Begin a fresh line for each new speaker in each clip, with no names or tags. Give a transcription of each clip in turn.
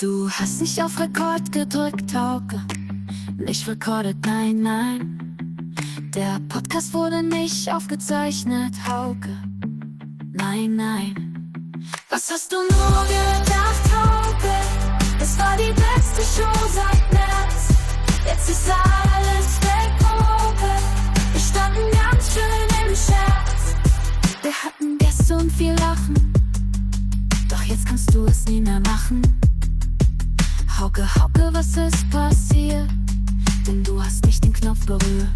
Du hast nicht auf Rekord gedrückt, Hauke. Nicht recorded, nein, nein. Der Podcast wurde nicht aufgezeichnet, Hauke. Nein, nein. Was hast du nur gedacht, Hauke? Das war die beste Show seit März. Jetzt ist alles weg, Hauke. Wir standen ganz schön im Scherz. Wir hatten gestern viel Lachen, doch jetzt kannst du es nie mehr machen. Hauke, Hauke, was ist passiert? Denn du hast nicht den Knopf berührt.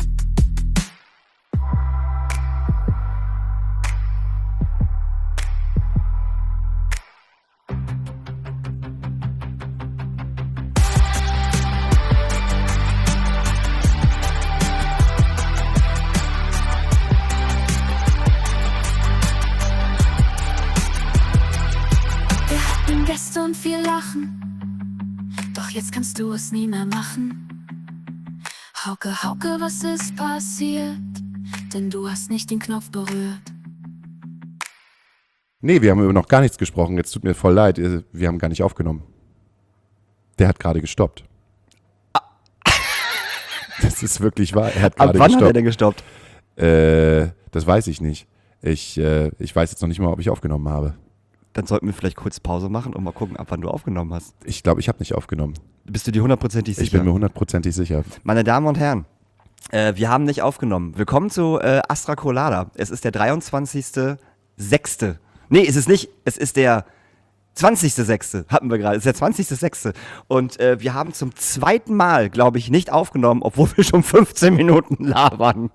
Wir hatten gestern viel Lachen, doch jetzt kannst du es nie mehr machen. Hauke, Hauke, was ist passiert? Denn du hast nicht den Knopf berührt.
Nee, wir haben über noch gar nichts gesprochen. Jetzt tut mir voll leid. Wir haben gar nicht aufgenommen. Der hat gerade gestoppt. Das ist wirklich wahr. Er hat gerade
Ab wann
gestoppt.
hat er denn gestoppt?
Das weiß ich nicht. Ich weiß jetzt noch nicht mal, ob ich aufgenommen habe.
Dann sollten wir vielleicht kurz Pause machen und mal gucken, ab wann du aufgenommen hast.
Ich glaube, ich habe nicht aufgenommen.
Bist du dir hundertprozentig sicher?
Ich bin mir hundertprozentig sicher.
Meine Damen und Herren, wir haben nicht aufgenommen. Willkommen zu Astra Colada. Es ist der 23.06. Nee, ist es nicht. Es ist der 20.06. hatten wir gerade. Es ist der 20.06. Und wir haben zum zweiten Mal, glaube ich, nicht aufgenommen, obwohl wir schon 15 Minuten labern.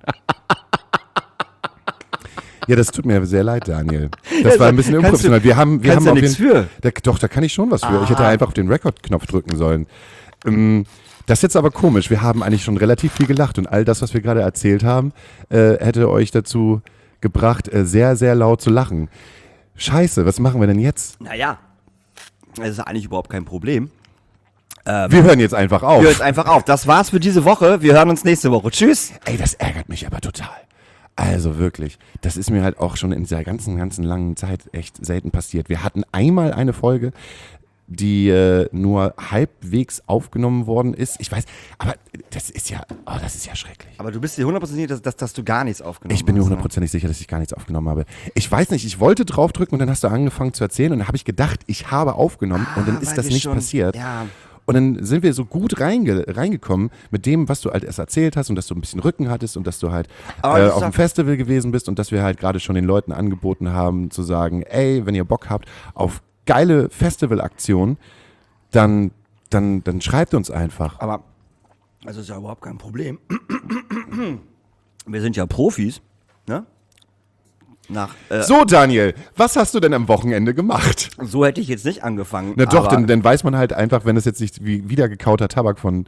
Ja, das tut mir sehr leid, Daniel. Das war ein bisschen unprofessionell. Wir haben
ja
auf
nichts für.
Doch, da kann ich schon was für. Ich hätte einfach auf den Record-Knopf drücken sollen. Das ist jetzt aber komisch. Wir haben eigentlich schon relativ viel gelacht und all das, was wir gerade erzählt haben, hätte euch dazu gebracht, sehr, sehr laut zu lachen. Scheiße, was machen wir denn jetzt?
Naja, das ist eigentlich überhaupt kein Problem.
Wir hören jetzt einfach auf.
Wir hören jetzt einfach auf. Das war's für diese Woche. Wir hören uns nächste Woche. Tschüss.
Ey, das ärgert mich aber total. Also wirklich, das ist mir halt auch schon in dieser ganzen langen Zeit echt selten passiert. Wir hatten einmal eine Folge, die nur halbwegs aufgenommen worden ist. Ich weiß, aber das ist ja schrecklich.
Aber du bist dir hundertprozentig sicher, dass du gar nichts aufgenommen hast.
Ich bin mir hundertprozentig sicher, dass ich gar nichts aufgenommen habe. Ich weiß nicht, ich wollte draufdrücken und dann hast du angefangen zu erzählen und dann habe ich gedacht, ich habe aufgenommen und dann ist das nicht passiert.
Ja.
Und dann sind wir so gut reingekommen mit dem, was du halt erst erzählt hast und dass du ein bisschen Rücken hattest und dass du halt auf dem Festival gewesen bist und dass wir halt gerade schon den Leuten angeboten haben zu sagen, ey, wenn ihr Bock habt auf geile Festivalaktionen, dann schreibt uns einfach.
Aber, also ist ja überhaupt kein Problem. Wir sind ja Profis, ne?
So, Daniel, was hast du denn am Wochenende gemacht?
So hätte ich jetzt nicht angefangen.
Na doch, dann weiß man halt einfach, wenn es jetzt nicht wie wieder gekauter Tabak von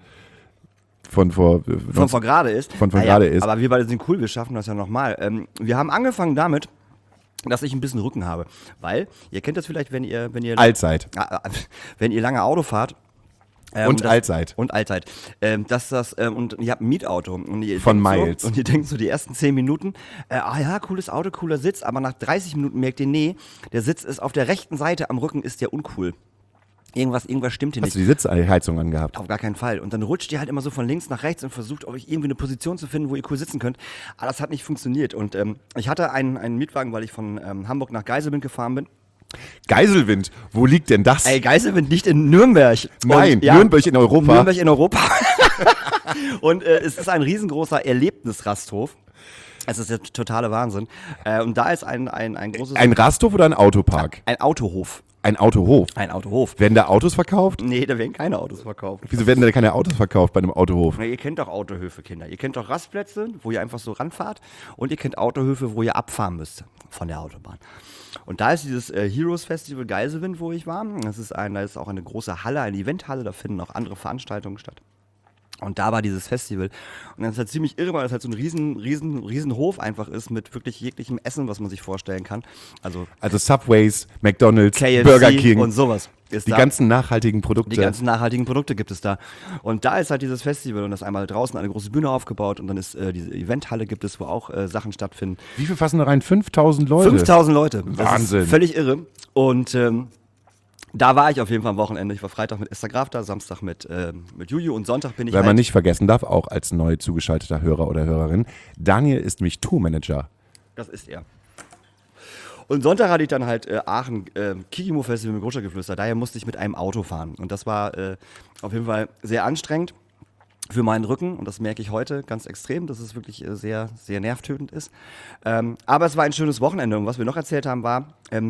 gerade ist.
Gerade ist.
Aber wir beide sind cool, wir schaffen das ja nochmal. Wir haben angefangen damit, dass ich ein bisschen Rücken habe. Weil, ihr kennt das vielleicht, wenn ihr
Allzeit.
Wenn ihr lange Auto fahrt.
Allzeit.
Und Allzeit. Und ihr habt ein Mietauto. Und ihr
von
denkt
Miles.
So, und ihr denkt so die ersten 10 Minuten, ja, cooles Auto, cooler Sitz, aber nach 30 Minuten merkt ihr, nee, der Sitz ist auf der rechten Seite am Rücken, ist der uncool. Irgendwas stimmt hier nicht.
Hast du die Sitzheizung angehabt?
Auf gar keinen Fall. Und dann rutscht ihr halt immer so von links nach rechts und versucht euch irgendwie eine Position zu finden, wo ihr cool sitzen könnt. Aber das hat nicht funktioniert. Und ich hatte einen Mietwagen, weil ich von Hamburg nach Geiselwind gefahren bin.
Geiselwind, wo liegt denn das?
Ey, Geiselwind liegt in Nürnberg.
Nein,
Und, ja,
Nürnberg in Europa.
Nürnberg in Europa. Und es ist ein riesengroßer Erlebnisrasthof. Es ist der totale Wahnsinn. Und da ist ein großes...
Ein Rasthof oder ein Autopark?
Ein Autohof.
Ein Autohof?
Ein Autohof.
Werden da Autos verkauft?
Nee, da werden keine Autos verkauft.
Wieso werden da keine Autos verkauft bei einem Autohof?
Na, ihr kennt doch Autohöfe, Kinder. Ihr kennt doch Rastplätze, wo ihr einfach so ranfahrt. Und ihr kennt Autohöfe, wo ihr abfahren müsst von der Autobahn. Und da ist dieses Heroes Festival Geiselwind, wo ich war. Da ist auch eine große Halle, eine Eventhalle. Da finden auch andere Veranstaltungen statt. Und da war dieses Festival. Und das ist halt ziemlich irre, weil das halt so ein riesen Hof einfach ist mit wirklich jeglichem Essen, was man sich vorstellen kann. Also
Subways, McDonald's,
KFC
Burger King
und sowas.
Die ganzen nachhaltigen Produkte.
Die ganzen nachhaltigen Produkte gibt es da. Und da ist halt dieses Festival und das ist einmal draußen eine große Bühne aufgebaut und dann ist diese Eventhalle gibt es, wo auch Sachen stattfinden.
Wie viel fassen da rein? 5.000 Leute?
5.000 Leute.
Wahnsinn.
Das ist völlig irre. Und Da war ich auf jeden Fall am Wochenende. Ich war Freitag mit Esther Graf da, Samstag mit Juju und Sonntag bin ich
Weil man nicht vergessen darf, auch als neu zugeschalteter Hörer oder Hörerin, Daniel ist nämlich Tourmanager.
Das ist er. Und Sonntag hatte ich dann halt Aachen Kikimo-Festival mit Großstadtgeflüster. Daher musste ich mit einem Auto fahren. Und das war auf jeden Fall sehr anstrengend für meinen Rücken. Und das merke ich heute ganz extrem, dass es wirklich sehr, sehr nervtötend ist. Aber es war ein schönes Wochenende. Und was wir noch erzählt haben, war,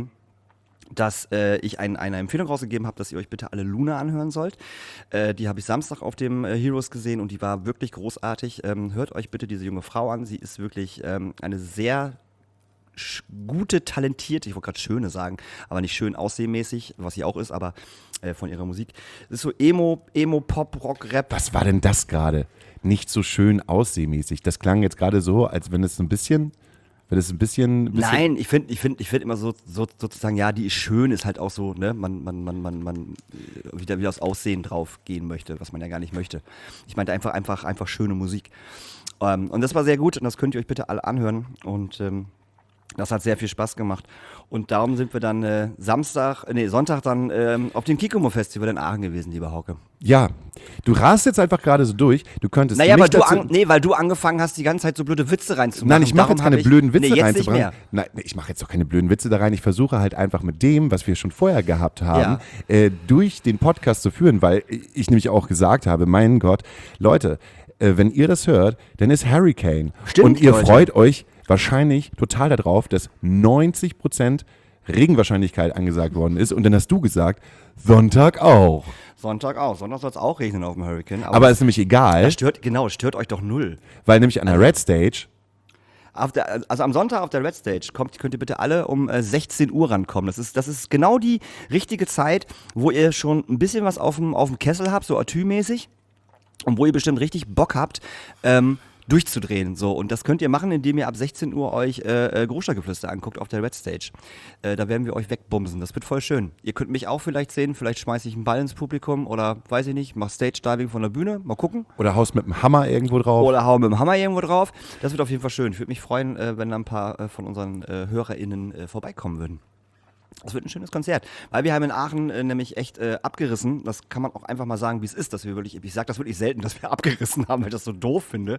dass ich eine Empfehlung rausgegeben habe, dass ihr euch bitte alle Luna anhören sollt. Die habe ich Samstag auf dem Heroes gesehen und die war wirklich großartig. Hört euch bitte diese junge Frau an. Sie ist wirklich eine sehr gute, talentierte, ich wollte gerade schöne sagen, aber nicht schön aussehmäßig, was sie auch ist, aber von ihrer Musik. Es ist so Emo, Pop, Rock, Rap.
Was war denn das gerade? Nicht so schön aussehmäßig. Das klang jetzt gerade so, als wenn es ein bisschen.
Nein, ich finde immer so sozusagen, ja, die ist schön, ist halt auch so, ne, man wieder aufs Aussehen drauf gehen möchte, was man ja gar nicht möchte. Ich meinte einfach schöne Musik. Und das war sehr gut und das könnt ihr euch bitte alle anhören und das hat sehr viel Spaß gemacht. Und darum sind wir dann Sonntag dann auf dem Kikomo-Festival in Aachen gewesen, lieber Hauke.
Ja, du rast jetzt einfach gerade so durch. Du könntest
naja,
nicht
weil du angefangen hast, die ganze Zeit so blöde Witze reinzumachen.
Nein, ich mache jetzt keine blöden Witze
reinzubringen.
Nein, ich mache jetzt doch keine blöden Witze da rein. Ich versuche halt einfach mit dem, was wir schon vorher gehabt haben, durch den Podcast zu führen, weil ich nämlich auch gesagt habe, mein Gott, Leute, wenn ihr das hört, dann ist Hurricane.
Stimmt,
und ihr
Leute.
freut euch wahrscheinlich total darauf, dass 90% Regenwahrscheinlichkeit angesagt worden ist. Und dann hast du gesagt, Sonntag auch.
Sonntag soll es auch regnen auf dem Hurricane.
Aber ist nämlich egal,
das stört euch doch null.
weil nämlich an der Red Stage
Also am Sonntag auf der Red Stage könnt ihr bitte alle um 16 Uhr rankommen. Das ist genau die richtige Zeit, wo ihr schon ein bisschen was auf dem Kessel habt, so Atü-mäßig. Und wo ihr bestimmt richtig Bock habt, durchzudrehen. So. Und das könnt ihr machen, indem ihr ab 16 Uhr euch Großstadtgeflüster anguckt auf der Red Stage. Da werden wir euch wegbumsen. Das wird voll schön. Ihr könnt mich auch vielleicht sehen. Vielleicht schmeiße ich einen Ball ins Publikum oder weiß ich nicht, mach Stage-Diving von der Bühne. Mal gucken.
oder haust mit dem Hammer irgendwo drauf.
Oder hau mit dem Hammer irgendwo drauf. Das wird auf jeden Fall schön. Ich würde mich freuen, wenn da ein paar von unseren HörerInnen vorbeikommen würden. Das wird ein schönes Konzert, weil wir haben in Aachen nämlich echt abgerissen. Das kann man auch einfach mal sagen, wie es ist, dass wir wirklich, ich sage das wirklich selten, dass wir abgerissen haben, weil ich das so doof finde.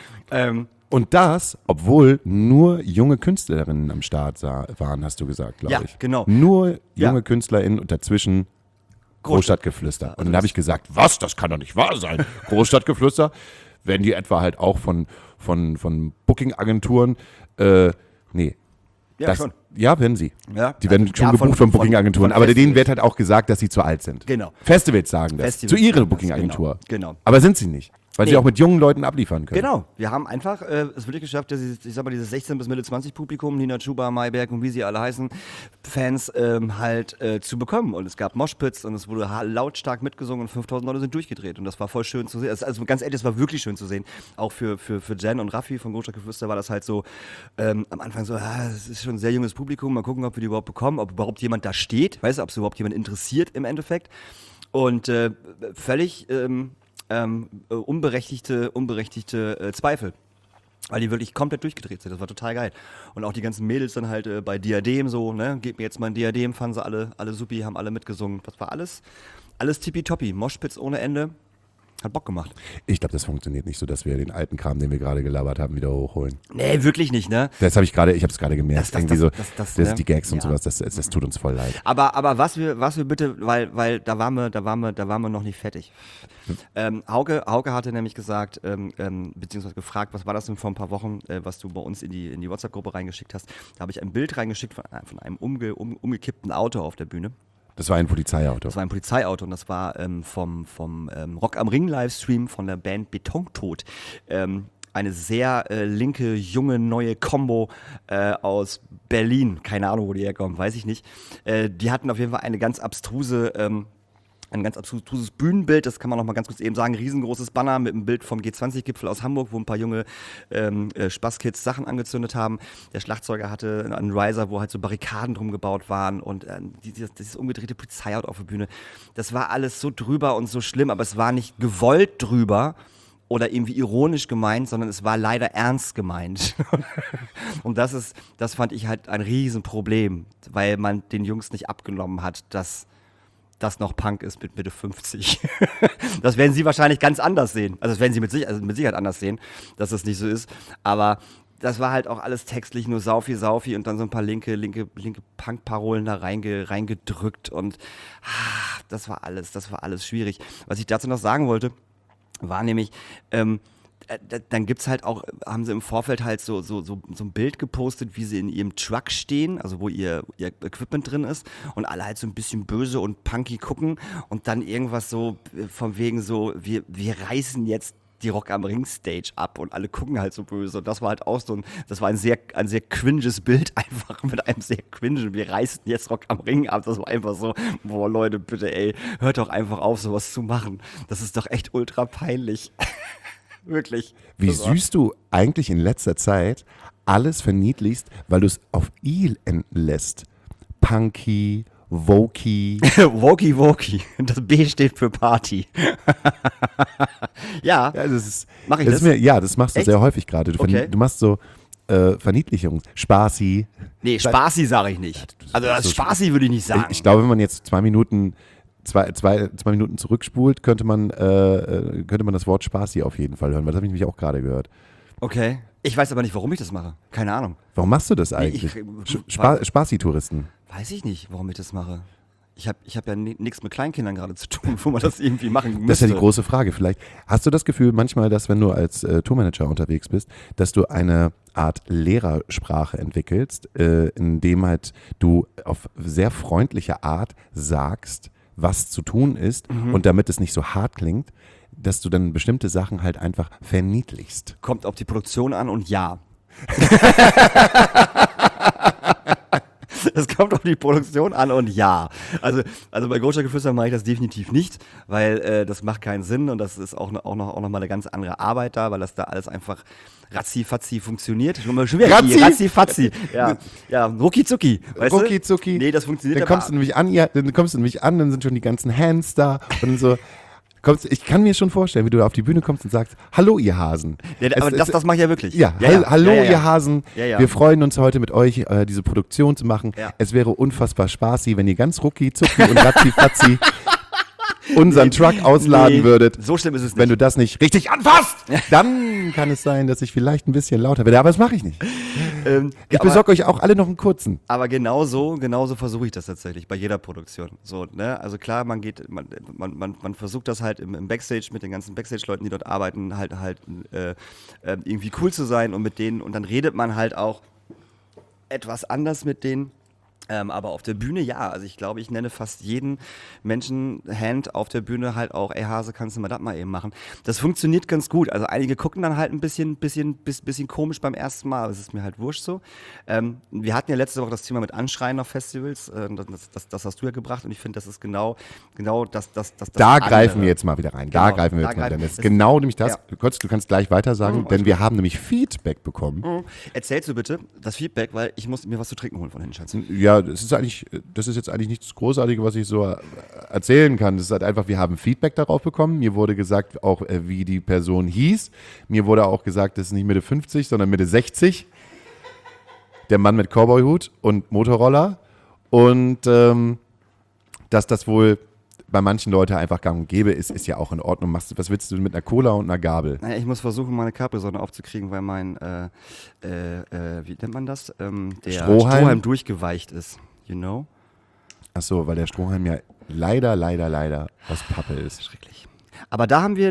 Und das, obwohl nur junge Künstlerinnen am Start waren, hast du gesagt, glaube ich.
Ja, genau.
Nur
Ja.
junge KünstlerInnen und dazwischen Großstadtgeflüster. Und dann habe ich gesagt, was, das kann doch nicht wahr sein. Großstadtgeflüster, werden die etwa halt auch von Booking-Agenturen, nee.
Ja, schon.
Ja, werden sie.
Ja,
Die werden
also,
schon
ja,
gebucht von Booking-Agenturen.
von
Aber denen
Festivals.
wird halt auch gesagt, dass sie zu alt sind.
Genau.
Festivals sagen das.
Festivals
zu ihrer
sagen das,
Booking-Agentur.
genau.
Aber sind sie nicht. Weil sie
Nee.
auch mit jungen Leuten abliefern können.
Genau, wir haben einfach es wirklich geschafft, dass ich sag mal, dieses 16 bis Mitte 20 Publikum, Nina Chuba, Mayberg und wie sie alle heißen, Fans halt zu bekommen. Und es gab Moshpits und es wurde lautstark mitgesungen und 5000 Leute sind durchgedreht. Und das war voll schön zu sehen. Also ganz ehrlich, es war wirklich schön zu sehen. Auch für Jen und Raffi von Großstadtgeflüster war das halt so am Anfang so, es ist schon ein sehr junges Publikum, mal gucken, ob wir die überhaupt bekommen, ob überhaupt jemand da steht, weißt du, ob es überhaupt jemand interessiert im Endeffekt. Und völlig unberechtigte Zweifel. Weil die wirklich komplett durchgedreht sind. Das war total geil. Und auch die ganzen Mädels dann halt bei Diadem so, ne, gebt mir jetzt mal ein Diadem, fanden sie alle supi, haben alle mitgesungen. Das war alles tippitoppi. Moshpits ohne Ende. Hat Bock gemacht.
Ich glaube, das funktioniert nicht so, dass wir den alten Kram, den wir gerade gelabert haben, wieder hochholen.
Nee, wirklich nicht, ne?
Ich habe es gerade gemerkt.
Das,
Die Gags und
ja.
sowas, das tut uns voll leid.
Aber was wir bitte, weil da waren wir noch nicht fertig. Hauke hatte nämlich gesagt, beziehungsweise gefragt, was war das denn vor ein paar Wochen, was du bei uns in die WhatsApp-Gruppe reingeschickt hast. Da habe ich ein Bild reingeschickt von einem umgekippten Auto auf der Bühne.
Das war ein Polizeiauto.
Das war ein Polizeiauto und das war vom Rock am Ring Livestream von der Band Betontod. Eine sehr linke, junge, neue Combo aus Berlin. Keine Ahnung, wo die herkommen, weiß ich nicht. Die hatten auf jeden Fall eine ganz abstruses Bühnenbild, das kann man noch mal ganz kurz eben sagen, riesengroßes Banner mit einem Bild vom G20-Gipfel aus Hamburg, wo ein paar junge Spaßkids Sachen angezündet haben. Der Schlagzeuger hatte einen Riser, wo halt so Barrikaden drum gebaut waren und dieses umgedrehte Polizeiauto auf der Bühne. Das war alles so drüber und so schlimm, aber es war nicht gewollt drüber oder irgendwie ironisch gemeint, sondern es war leider ernst gemeint. Und das fand ich halt ein Riesenproblem, weil man den Jungs nicht abgenommen hat, dass das noch Punk ist mit Mitte 50. Das werden sie wahrscheinlich ganz anders sehen. Also das werden sie mit Sicherheit anders sehen, dass das nicht so ist. Aber das war halt auch alles textlich nur Saufi und dann so ein paar linke Punk-Parolen da reingedrückt und das war alles schwierig. Was ich dazu noch sagen wollte, war nämlich, dann gibt's halt auch, haben sie im Vorfeld halt so ein Bild gepostet, wie sie in ihrem Truck stehen, also wo ihr Equipment drin ist und alle halt so ein bisschen böse und punky gucken und dann irgendwas so von wegen so, wir reißen jetzt die Rock am Ring Stage ab und alle gucken halt so böse und das war halt auch das war ein sehr cringes Bild einfach mit einem sehr cringen, wir reißen jetzt Rock am Ring ab, das war einfach so, boah Leute, bitte ey, hört doch einfach auf sowas zu machen, das ist doch echt ultra peinlich. Wirklich.
Wie süß du eigentlich in letzter Zeit alles verniedlichst, weil du es auf I enden lässt. Punky, Wokey.
Wokey. Das B steht für Party. Ja, mach ich das?
Das machst du
Echt?
sehr häufig gerade.
Okay.
Du machst so Verniedlichung, Spaßi.
Nee, Spaßi sage ich nicht. Also das Spaßi würde ich nicht sagen.
Ich glaube, wenn man jetzt 2 Minuten zurückspult, könnte man das Wort Spaßi auf jeden Fall hören, weil das habe ich nämlich auch gerade gehört.
Okay. Ich weiß aber nicht, warum ich das mache. Keine Ahnung.
Warum machst du das eigentlich? Spaßi-Touristen.
Weiß ich nicht, warum ich das mache. Ich hab ja nichts mit Kleinkindern gerade zu tun, wo man das irgendwie machen müsste.
Das ist ja die große Frage. Vielleicht hast du das Gefühl manchmal, dass wenn du als Tourmanager unterwegs bist, dass du eine Art Lehrersprache entwickelst, in dem halt du auf sehr freundliche Art sagst, was zu tun ist und damit es nicht so hart klingt, dass du dann bestimmte Sachen halt einfach verniedlichst.
Kommt auf die Produktion an und ja. Es kommt auf die Produktion an und ja. Also bei Großstadtgeflüster mache ich das definitiv nicht, weil das macht keinen Sinn und das ist auch noch mal eine ganz andere Arbeit da, weil das da alles einfach ratzi-fatzi funktioniert. Schon wieder ratzi-fatzi. Ja, rucki-zucki.
Rucki-zucki.
Nee, das funktioniert
Dann kommst du nämlich an, dann sind schon die ganzen Hands da und dann so. Ich kann mir schon vorstellen, wie du da auf die Bühne kommst und sagst, hallo ihr Hasen.
Ja, aber das mache ich ja wirklich.
Ja, hallo ihr Hasen.
Ja.
Wir freuen uns heute mit euch, diese Produktion zu machen. Ja. Es wäre unfassbar spaßig, wenn ihr ganz rucki-zucki und ratzi-fatzi unseren Truck ausladen würdet.
So schlimm ist es nicht.
Wenn du das nicht richtig anfasst, dann kann es sein, dass ich vielleicht ein bisschen lauter werde. Aber das mache ich nicht. Ich besorge euch auch alle noch einen kurzen.
Aber genauso versuche ich das tatsächlich bei jeder Produktion. So, ne? Also klar, man versucht das halt im Backstage mit den ganzen Backstage-Leuten, die dort arbeiten, halt irgendwie cool zu sein und mit denen, und dann redet man halt auch etwas anders mit denen. Aber auf der Bühne, ja, also ich glaube, ich nenne fast jeden Menschen Hand auf der Bühne halt auch, ey Hase, kannst du mal das mal eben machen. Das funktioniert ganz gut. Also einige gucken dann halt ein bisschen komisch beim ersten Mal, aber es ist mir halt wurscht so. Wir hatten ja letzte Woche das Thema mit Anschreien auf Festivals, das hast du ja gebracht und ich finde, das ist genau das
Da greifen wir jetzt mal wieder rein. Da greifen wir jetzt mal rein. Das ist genau nämlich das. Ja. Gott, du kannst gleich weiter sagen, denn wir haben nämlich Feedback bekommen.
Erzählst du bitte das Feedback, weil ich muss mir was zu trinken holen von den Schatz.
Ja, das ist jetzt eigentlich nichts Großartiges, was ich so erzählen kann. Das ist halt einfach, wir haben Feedback darauf bekommen. Mir wurde gesagt, auch wie die Person hieß. Mir wurde auch gesagt, das ist nicht Mitte 50, sondern Mitte 60. Der Mann mit Cowboyhut und Motorroller. Und dass das wohl bei manchen Leuten einfach gang und gäbe ist ja auch in Ordnung. Was willst du mit einer Cola und einer Gabel?
Naja, ich muss versuchen, meine Capri-Sonne aufzukriegen, weil mein, wie nennt man das? Der Strohhalm durchgeweicht ist, you know?
Ach so, weil der Strohhalm ja leider aus Pappe ist.
Schrecklich. Aber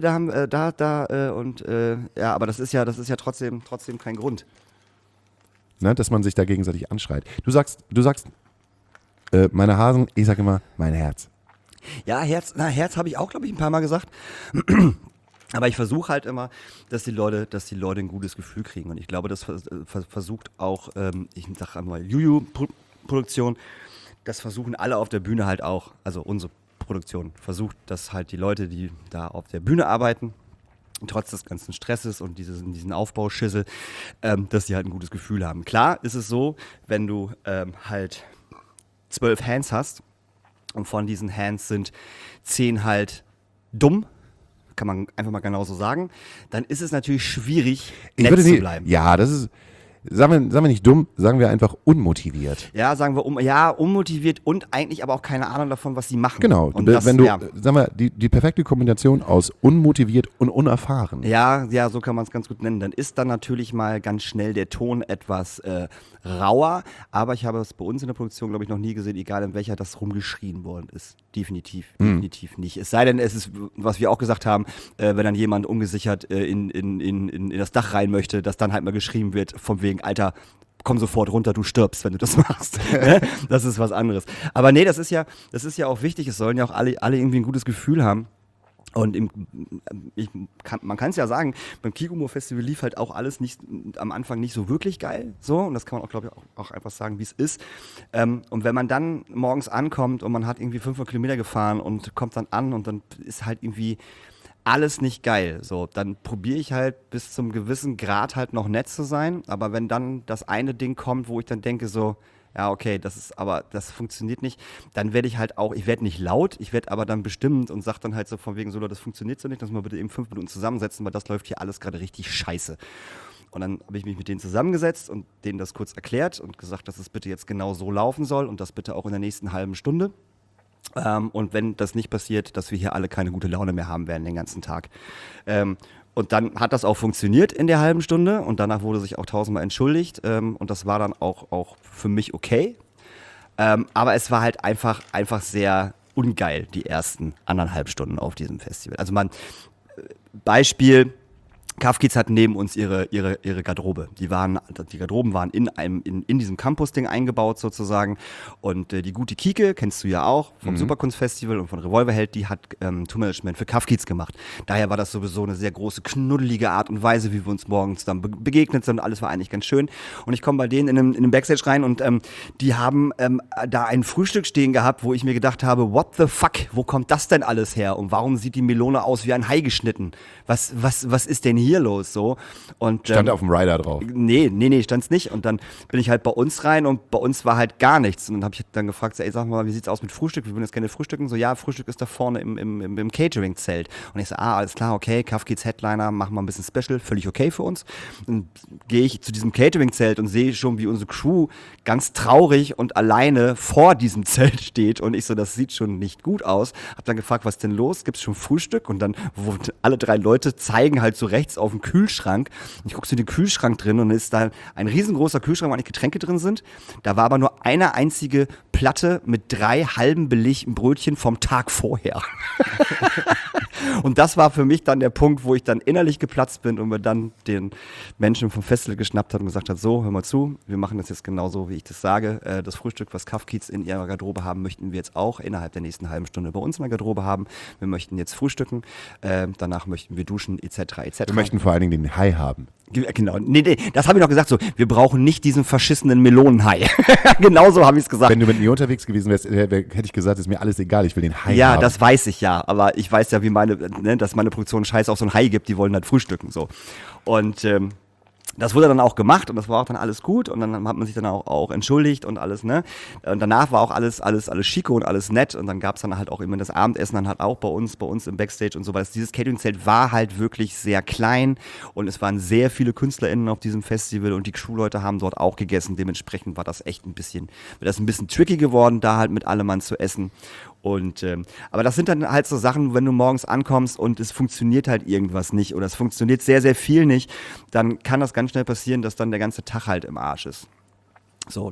aber das ist ja trotzdem kein Grund.
Ne, dass man sich da gegenseitig anschreit. Du sagst, meine Hasen, ich sag immer, mein Herz.
Ja, Herz habe ich auch, glaube ich, ein paar Mal gesagt. Aber ich versuche halt immer, dass die Leute ein gutes Gefühl kriegen. Und ich glaube, das versucht auch, ich sag einmal, Juju-Produktion, das versuchen alle auf der Bühne halt auch, also unsere Produktion versucht, dass halt die Leute, die da auf der Bühne arbeiten, trotz des ganzen Stresses und diesen Aufbauschüssel, dass die halt ein gutes Gefühl haben. Klar ist es so, wenn du halt 12 Hands hast, und von diesen Hands sind 10 halt dumm, kann man einfach mal genauso sagen, dann ist es natürlich schwierig, nett zu bleiben.
Ja, das ist, sagen wir nicht dumm, sagen wir einfach unmotiviert.
Ja, sagen wir unmotiviert und eigentlich aber auch keine Ahnung davon, was sie machen.
Genau,
und das,
wenn du, sagen wir, die perfekte Kombination aus unmotiviert und unerfahren.
Ja, so kann man es ganz gut nennen. Dann ist dann natürlich mal ganz schnell der Ton etwas rauer, aber ich habe es bei uns in der Produktion, glaube ich, noch nie gesehen, egal in welcher das rumgeschrien worden ist. Definitiv nicht. Es sei denn, es ist, was wir auch gesagt haben, wenn dann jemand ungesichert in das Dach rein möchte, dass dann halt mal geschrien wird, von wegen, Alter, komm sofort runter, du stirbst, wenn du das machst. Das ist was anderes. Aber nee, das ist ja auch wichtig, es sollen ja auch alle irgendwie ein gutes Gefühl haben. Und man kann es ja sagen, beim Kigumo-Festival lief halt auch alles am Anfang nicht so wirklich geil. So, und das kann man auch, glaube ich, auch einfach sagen, wie es ist. Und wenn man dann morgens ankommt und man hat irgendwie 500 Kilometer gefahren und kommt dann an und dann ist halt irgendwie alles nicht geil. So, dann probiere ich halt bis zum gewissen Grad halt noch nett zu sein. Aber wenn dann das eine Ding kommt, wo ich dann denke so, ja, okay, das funktioniert nicht, dann werde ich halt auch, ich werde nicht laut, ich werde aber dann bestimmt und sage dann halt so von wegen so, das funktioniert so nicht, dass wir bitte eben 5 Minuten zusammensetzen, weil das läuft hier alles gerade richtig scheiße. Und dann habe ich mich mit denen zusammengesetzt und denen das kurz erklärt und gesagt, dass es bitte jetzt genau so laufen soll und das bitte auch in der nächsten halben Stunde. Und wenn das nicht passiert, dass wir hier alle keine gute Laune mehr haben werden den ganzen Tag. Und dann hat das auch funktioniert in der halben Stunde und danach wurde sich auch 1000-mal entschuldigt und das war dann auch für mich okay. Aber es war halt einfach sehr ungeil, die ersten 1,5 Stunden auf diesem Festival. Also Beispiel, Kafkids hatten neben uns ihre Garderobe. Die Garderoben waren in diesem Campus-Ding eingebaut sozusagen. Und die gute Kike, kennst du ja auch, vom Superkunstfestival und von Revolverheld, die hat Tourmanagement für Kafkids gemacht. Daher war das sowieso eine sehr große, knuddelige Art und Weise, wie wir uns morgens dann begegnet sind. Alles war eigentlich ganz schön. Und ich komme bei denen in den Backstage rein und die haben da ein Frühstück stehen gehabt, wo ich mir gedacht habe, what the fuck, wo kommt das denn alles her? Und warum sieht die Melone aus wie ein Hai geschnitten? Was ist denn hier los so? Und,
Stand auf dem Rider drauf.
Nee, stand's nicht. Und dann bin ich halt bei uns rein und bei uns war halt gar nichts. Und dann habe ich dann gefragt, ey, sag mal, wie sieht's aus mit Frühstück? Wir würden jetzt gerne frühstücken. So, ja, Frühstück ist da vorne im Catering-Zelt. Und ich so, alles klar, okay, Kafkids Headliner, machen wir ein bisschen Special, völlig okay für uns. Dann gehe ich zu diesem Catering-Zelt und sehe schon, wie unsere Crew ganz traurig und alleine vor diesem Zelt steht. Und ich so, das sieht schon nicht gut aus. Hab dann gefragt, was ist denn los? Gibt's schon Frühstück? Und dann, wo alle 3 Leute zeigen halt so rechts auf den Kühlschrank. Und ich gucke so den Kühlschrank drin und ist da ein riesengroßer Kühlschrank, wo eigentlich Getränke drin sind. Da war aber nur eine einzige Platte mit 3 halben belegten Brötchen vom Tag vorher. Und das war für mich dann der Punkt, wo ich dann innerlich geplatzt bin und mir dann den Menschen vom Festival geschnappt hat und gesagt hat, so, hör mal zu, wir machen das jetzt genauso, wie ich das sage. Das Frühstück, was Kafkids in ihrer Garderobe haben, möchten wir jetzt auch innerhalb der nächsten halben Stunde bei uns in der Garderobe haben. Wir möchten jetzt frühstücken, danach möchten wir duschen, etc.
Wir möchten vor allen Dingen den Hai haben.
Genau, nee, das habe ich noch gesagt so, wir brauchen nicht diesen verschissenen Melonenhai. Genauso habe ich es gesagt.
Wenn du mit mir unterwegs gewesen wärst, hätte ich gesagt, ist mir alles egal, ich will den Hai haben.
Ja, das weiß ich ja, aber ich weiß ja, dass meine Produktion Scheiß auf so einen Hai gibt, die wollen halt frühstücken, so. Und, das wurde dann auch gemacht und das war auch dann alles gut und dann hat man sich dann auch entschuldigt und alles, ne? Und danach war auch alles chico und alles nett und dann gab es dann halt auch immer das Abendessen dann halt auch bei uns im Backstage und so, weil dieses Catering-Zelt war halt wirklich sehr klein und es waren sehr viele KünstlerInnen auf diesem Festival und die Crewleute haben dort auch gegessen, dementsprechend war das echt ein bisschen tricky geworden, da halt mit allem Mann zu essen. Und, aber das sind dann halt so Sachen, wenn du morgens ankommst und es funktioniert halt irgendwas nicht oder es funktioniert sehr, sehr viel nicht, dann kann das ganz schnell passieren, dass dann der ganze Tag halt im Arsch ist. So,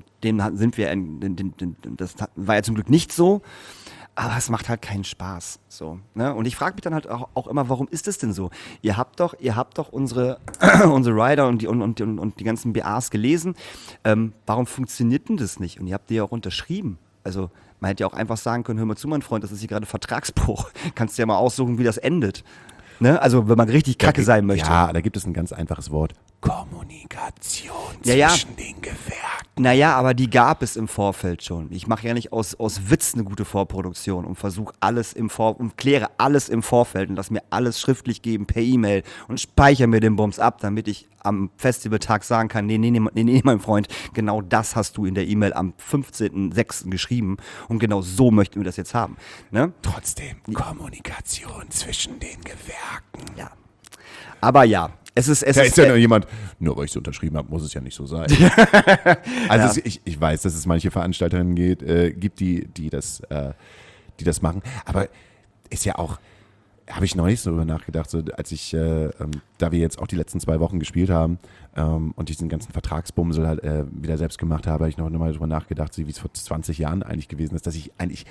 das war ja zum Glück nicht so, aber es macht halt keinen Spaß. So, ne? Und ich frage mich dann halt auch immer, warum ist das denn so? Ihr habt doch unsere Rider und die ganzen BAs gelesen. Warum funktioniert denn das nicht? Und ihr habt die ja auch unterschrieben. Also man hätte ja auch einfach sagen können, hör mal zu, mein Freund, das ist hier gerade Vertragsbruch. Kannst du ja mal aussuchen, wie das endet. Ne? Also wenn man richtig kacke sein möchte.
Ja, da gibt es ein ganz einfaches Wort. Kommunikation zwischen den Gewerken.
Naja, aber die gab es im Vorfeld schon. Ich mache ja nicht aus Witz eine gute Vorproduktion und versuche und kläre alles im Vorfeld und lass mir alles schriftlich geben per E-Mail und speichere mir den Bums ab, damit ich am Festivaltag sagen kann, nee, mein Freund, genau das hast du in der E-Mail am 15.06. geschrieben und genau so möchten wir das jetzt haben. Ne?
Trotzdem, Kommunikation zwischen den Gewerken.
Ja. Aber ja, Es ist
ja nur jemand, nur weil ich es unterschrieben habe, muss es ja nicht so sein. Also ich weiß, dass es manche Veranstalterinnen gibt, die das machen, aber ist ja auch, habe ich neulich so darüber nachgedacht, so als ich, da wir jetzt auch die letzten 2 Wochen gespielt haben und diesen ganzen Vertragsbumsel halt wieder selbst gemacht habe ich noch mal darüber nachgedacht, so wie es vor 20 Jahren eigentlich gewesen ist, dass ich eigentlich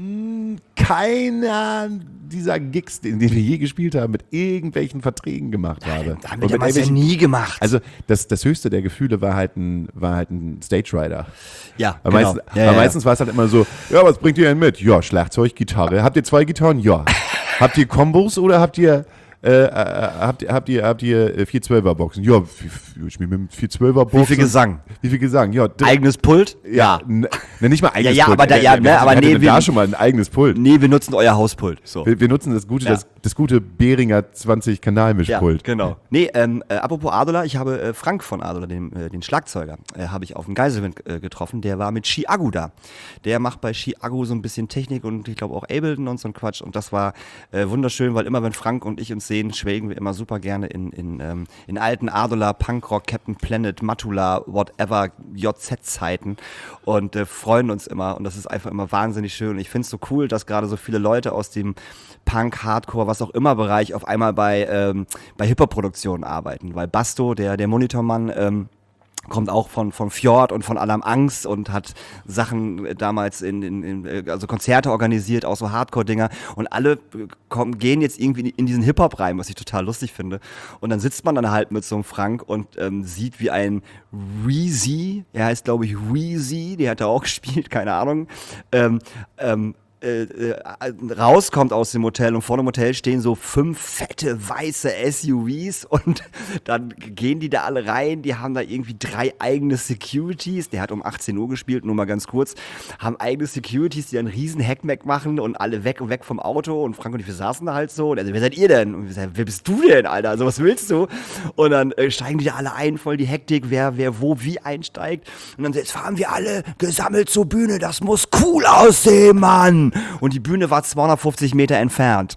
keiner dieser Gigs, in denen wir je gespielt haben, mit irgendwelchen Verträgen gemacht habe.
Da haben wir damals ja nie gemacht.
Also das höchste der Gefühle war halt ein Stage Rider.
Ja,
aber
genau.
Meistens war es halt immer so, ja, was bringt ihr denn mit? Ja, Schlagzeug, Gitarre. Habt ihr 2 Gitarren? Ja. Habt ihr Kombos oder habt ihr 412er Boxen? Ja, ich spiele mit 412er Boxen.
Wie viel Gesang?
Ja,
Eigenes Pult?
Ja. Nicht mal eigenes Pult.
Aber
wir da schon mal ein eigenes Pult.
Nee, wir nutzen euer Hauspult. So.
Wir nutzen das gute Behringer 20 Kanalmischpult.
Ja, genau. Nee, apropos Adola, ich habe Frank von Adola, den Schlagzeuger, habe ich auf dem Geiselwind getroffen. Der war mit Chiago da. Der macht bei Chiago so ein bisschen Technik und ich glaube auch Ableton und so ein Quatsch. Und das war wunderschön, weil immer wenn Frank und ich uns sehen, schwelgen wir immer super gerne in alten Adola, Punkrock, Captain Planet, Matula, whatever, JZ-Zeiten und freuen uns immer. Und das ist einfach immer wahnsinnig schön. Und ich finde es so cool, dass gerade so viele Leute aus dem Punk, Hardcore, was auch immer Bereich auf einmal bei Hip-Hop-Produktionen arbeiten. Weil Basto, der Monitormann, kommt auch von Fjord und von Alarm Angst und hat Sachen damals also Konzerte organisiert, auch so Hardcore-Dinger und alle gehen jetzt irgendwie in diesen Hip-Hop rein, was ich total lustig finde. Und dann sitzt man dann halt mit so einem Frank und sieht, wie ein Reezy, er heißt glaube ich Reezy, der hat da auch gespielt, keine Ahnung, rauskommt aus dem Hotel und vor dem Hotel stehen so 5 fette weiße SUVs und dann gehen die da alle rein, die haben da irgendwie 3 eigene Securities, der hat um 18 Uhr gespielt, nur mal ganz kurz, haben eigene Securities, die dann einen riesen Hackmack machen und alle weg vom Auto und Frank und ich, wir saßen da halt so und also, wer seid ihr denn? Und wir sagen, wer bist du denn, Alter? Also was willst du? Und dann steigen die da alle ein, voll die Hektik, wer wo wie einsteigt und dann jetzt fahren wir alle gesammelt zur Bühne, das muss cool aussehen, Mann! Und die Bühne war 250 Meter entfernt.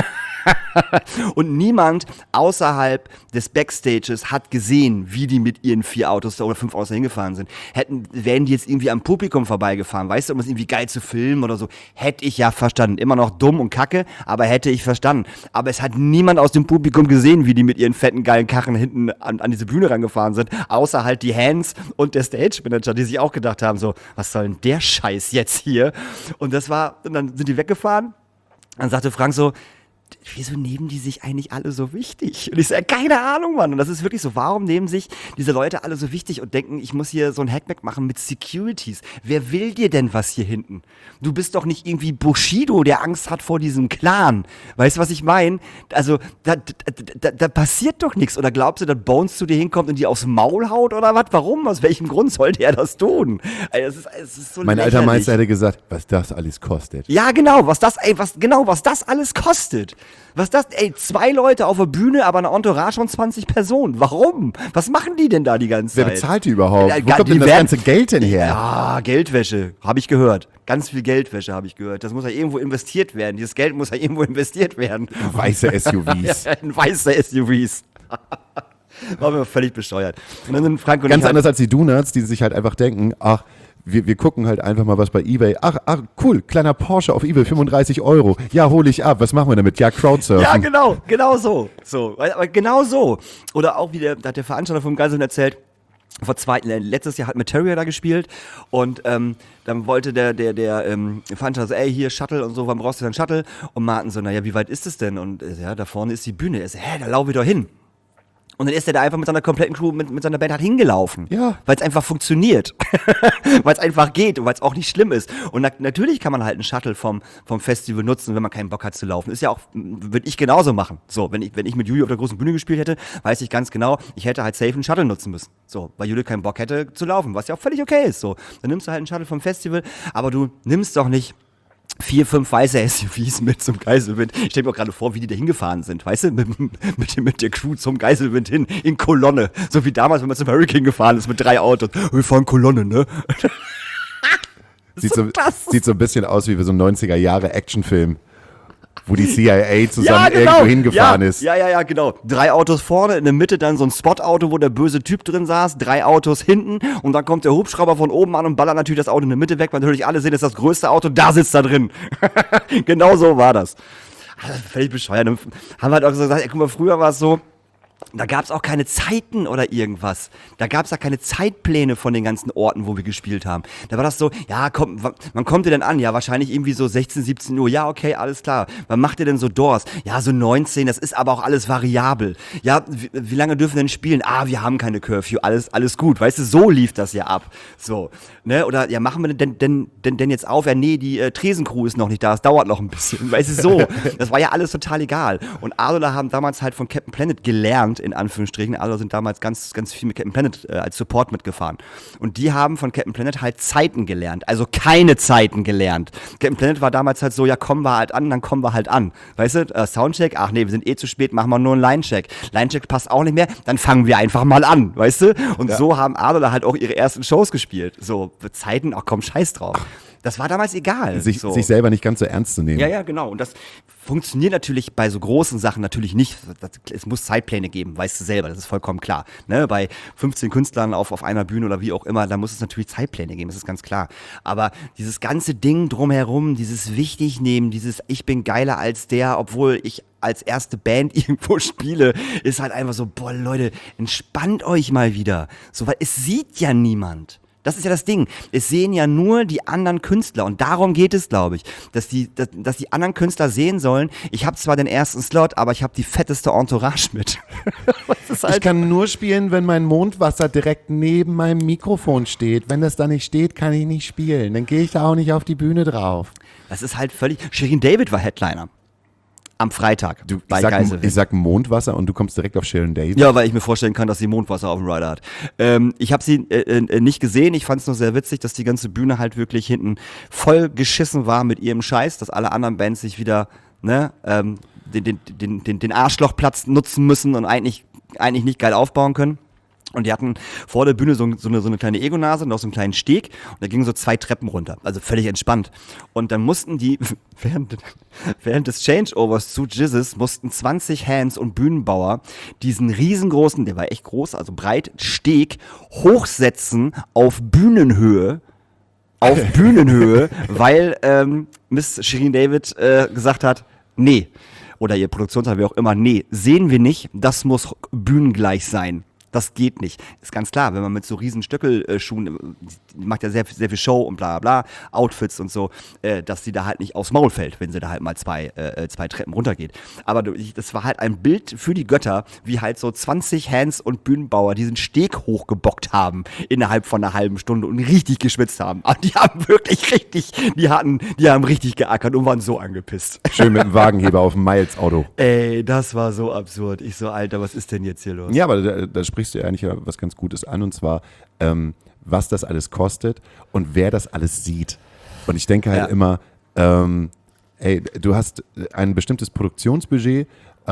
Und niemand außerhalb des Backstages hat gesehen, wie die mit ihren 4 Autos oder 5 Autos da hingefahren sind. Wären die jetzt irgendwie am Publikum vorbeigefahren, weißt du, um das irgendwie geil zu filmen oder so, hätte ich ja verstanden. Immer noch dumm und kacke, aber hätte ich verstanden. Aber es hat niemand aus dem Publikum gesehen, wie die mit ihren fetten, geilen Karren hinten an diese Bühne rangefahren sind, außer halt die Hands und der Stage-Manager, die sich auch gedacht haben, so, was soll denn der Scheiß jetzt hier? Und dann sind die weggefahren. Dann sagte Frank so, wieso nehmen die sich eigentlich alle so wichtig? Und ich sage, keine Ahnung, Mann. Und das ist wirklich so, warum nehmen sich diese Leute alle so wichtig und denken, ich muss hier so ein Hackback machen mit Securities? Wer will dir denn was hier hinten? Du bist doch nicht irgendwie Bushido, der Angst hat vor diesem Clan. Weißt du, was ich meine? Also, da passiert doch nichts. Oder glaubst du, dass Bones zu dir hinkommt und dir aufs Maul haut oder was? Warum? Aus welchem Grund sollte er das tun? Also, es ist so
mein
lächerlich.
alter Meister hätte gesagt, was das alles kostet.
Ja, genau, was das alles kostet. Was das, 2 Leute auf der Bühne, aber eine Entourage von 20 Personen. Warum? Was machen die denn da die ganze Zeit?
Wer bezahlt die überhaupt? Wo kommt
die
denn das ganze Geld denn her?
Ja, Geldwäsche, habe ich gehört. Ganz viel Geldwäsche habe ich gehört. Das muss ja irgendwo investiert werden. Dieses Geld muss ja irgendwo investiert werden.
Weiße SUVs.
Ja, in weiße SUVs. War mir völlig bescheuert. Und dann sind Frank und
Ganz
ich
anders als die Donuts, die sich halt einfach denken, ach, wir gucken halt einfach mal was bei eBay. Ach, cool, kleiner Porsche auf eBay, 35 €. Ja, hole ich ab. Was machen wir damit? Ja, Crowdsurfen.
Ja, genau so. Aber genau so. Oder auch wie da hat der Veranstalter vom Geiseln erzählt, letztes Jahr hat Materia da gespielt und dann wollte der Veranstalter so, hier Shuttle und so, wann brauchst du denn Shuttle? Und Martin so, naja, wie weit ist es denn? Und ja, da vorne ist die Bühne. Er so, da laufe ich doch hin. Und dann ist er da einfach mit seiner kompletten Crew, mit seiner Band halt hingelaufen. Ja. Weil es einfach funktioniert. Weil es einfach geht und weil es auch nicht schlimm ist. Und natürlich kann man halt einen Shuttle vom Festival nutzen, wenn man keinen Bock hat zu laufen. Ist ja auch, würde ich genauso machen. So, wenn ich mit Juli auf der großen Bühne gespielt hätte, weiß ich ganz genau, ich hätte halt safe einen Shuttle nutzen müssen. So, weil Juli keinen Bock hätte zu laufen, was ja auch völlig okay ist. So, dann nimmst du halt einen Shuttle vom Festival, aber du nimmst doch nicht 4, 5 weiße SUVs mit zum Geiselwind. Ich stelle mir auch gerade vor, wie die da hingefahren sind, weißt du, mit der Crew zum Geiselwind hin, in Kolonne. So wie damals, wenn man zum Hurricane gefahren ist mit 3 Autos. Wir fahren Kolonne, ne?
Sieht so ein bisschen aus wie so ein 90er-Jahre-Actionfilm. wo die CIA zusammen irgendwo hingefahren ist.
Ja, genau. 3 Autos vorne, in der Mitte dann so ein Spot-Auto, wo der böse Typ drin saß, 3 Autos hinten und dann kommt der Hubschrauber von oben an und ballert natürlich das Auto in der Mitte weg, weil natürlich alle sehen, das ist das größte Auto, da sitzt er drin. Genau so war das. Also, völlig bescheuert. Und haben halt auch gesagt, ey, guck mal, früher war es so, da gab es auch keine Zeiten oder irgendwas. Da gab es ja keine Zeitpläne von den ganzen Orten, wo wir gespielt haben. Da war das so, ja, komm, wann kommt ihr denn an? Ja, wahrscheinlich irgendwie so 16, 17 Uhr. Ja, okay, alles klar. Wann macht ihr denn so Doors? Ja, so 19, das ist aber auch alles variabel. Ja, wie lange dürfen wir denn spielen? Ah, wir haben keine Curfew, alles gut. Weißt du, so lief das ja ab. So, ne? Oder, ja, machen wir denn jetzt auf? Ja, nee, die Tresencrew ist noch nicht da, es dauert noch ein bisschen. Weißt du, so. Das war ja alles total egal. Und Adler haben damals halt von Captain Planet gelernt, in Anführungsstrichen. Adler sind damals ganz, ganz viel mit Captain Planet als Support mitgefahren. Und die haben von Captain Planet halt Zeiten gelernt. Also keine Zeiten gelernt. Captain Planet war damals halt so, ja, kommen wir halt an, dann kommen wir halt an. Weißt du, Soundcheck, ach nee, wir sind zu spät, machen wir nur einen Line-Check. Line-Check passt auch nicht mehr, dann fangen wir einfach mal an, weißt du? Und so haben Adler halt auch ihre ersten Shows gespielt. So, Zeiten, ach komm, scheiß drauf. Das war damals egal.
Sich selber nicht ganz so ernst zu nehmen.
Ja, genau. Und das funktioniert natürlich bei so großen Sachen natürlich nicht. Es muss Zeitpläne geben, weißt du selber, das ist vollkommen klar. Ne? Bei 15 Künstlern auf einer Bühne oder wie auch immer, da muss es natürlich Zeitpläne geben, das ist ganz klar. Aber dieses ganze Ding drumherum, dieses Wichtignehmen, dieses ich bin geiler als der, obwohl ich als erste Band irgendwo spiele, ist halt einfach so, boah Leute, entspannt euch mal wieder. So, weil es sieht ja niemand. Das ist ja das Ding. Es sehen ja nur die anderen Künstler und darum geht es, glaube ich, dass die anderen Künstler sehen sollen, ich habe zwar den ersten Slot, aber ich habe die fetteste Entourage mit.
Halt ich kann nur spielen, wenn mein Mondwasser direkt neben meinem Mikrofon steht. Wenn das da nicht steht, kann ich nicht spielen. Dann gehe ich da auch nicht auf die Bühne drauf.
Das ist halt völlig... Shirin David war Headliner. Am Freitag bei Geiselwind.
Ich sag Mondwasser und du kommst direkt auf Shirin David.
Ja, weil ich mir vorstellen kann, dass sie Mondwasser auf dem Rider hat. Ich habe sie nicht gesehen. Ich fand es nur sehr witzig, dass die ganze Bühne halt wirklich hinten voll geschissen war mit ihrem Scheiß, dass alle anderen Bands sich wieder den Arschlochplatz nutzen müssen und eigentlich nicht geil aufbauen können. Und die hatten vor der Bühne so eine kleine Ego-Nase und auch so einen kleinen Steg. Und da gingen so 2 Treppen runter. Also völlig entspannt. Und dann mussten die, während des Changeovers zu Jizzes, mussten 20 Hands und Bühnenbauer diesen riesengroßen, der war echt groß, also breit, Steg hochsetzen auf Bühnenhöhe. Weil Miss Shirin David gesagt hat, nee. Oder ihr Produktionsleiter, wie auch immer, nee, sehen wir nicht, das muss bühnengleich sein. Das geht nicht. Ist ganz klar, wenn man mit so riesen Stöckelschuhen, macht ja sehr, sehr viel Show und bla bla, Outfits und so, dass sie da halt nicht aufs Maul fällt, wenn sie da halt mal zwei Treppen runtergeht. Aber das war halt ein Bild für die Götter, wie halt so 20 Hands und Bühnenbauer diesen Steg hochgebockt haben innerhalb von einer halben Stunde und richtig geschwitzt haben. Aber die haben wirklich die haben richtig geackert und waren so angepisst.
Schön mit dem Wagenheber auf dem Miles-Auto.
Ey, das war so absurd. Ich so, Alter, was ist denn jetzt hier los?
Ja, aber da sprichst du ja eigentlich was ganz Gutes an, und zwar, was das alles kostet und wer das alles sieht. Und ich denke halt immer, du hast ein bestimmtes Produktionsbudget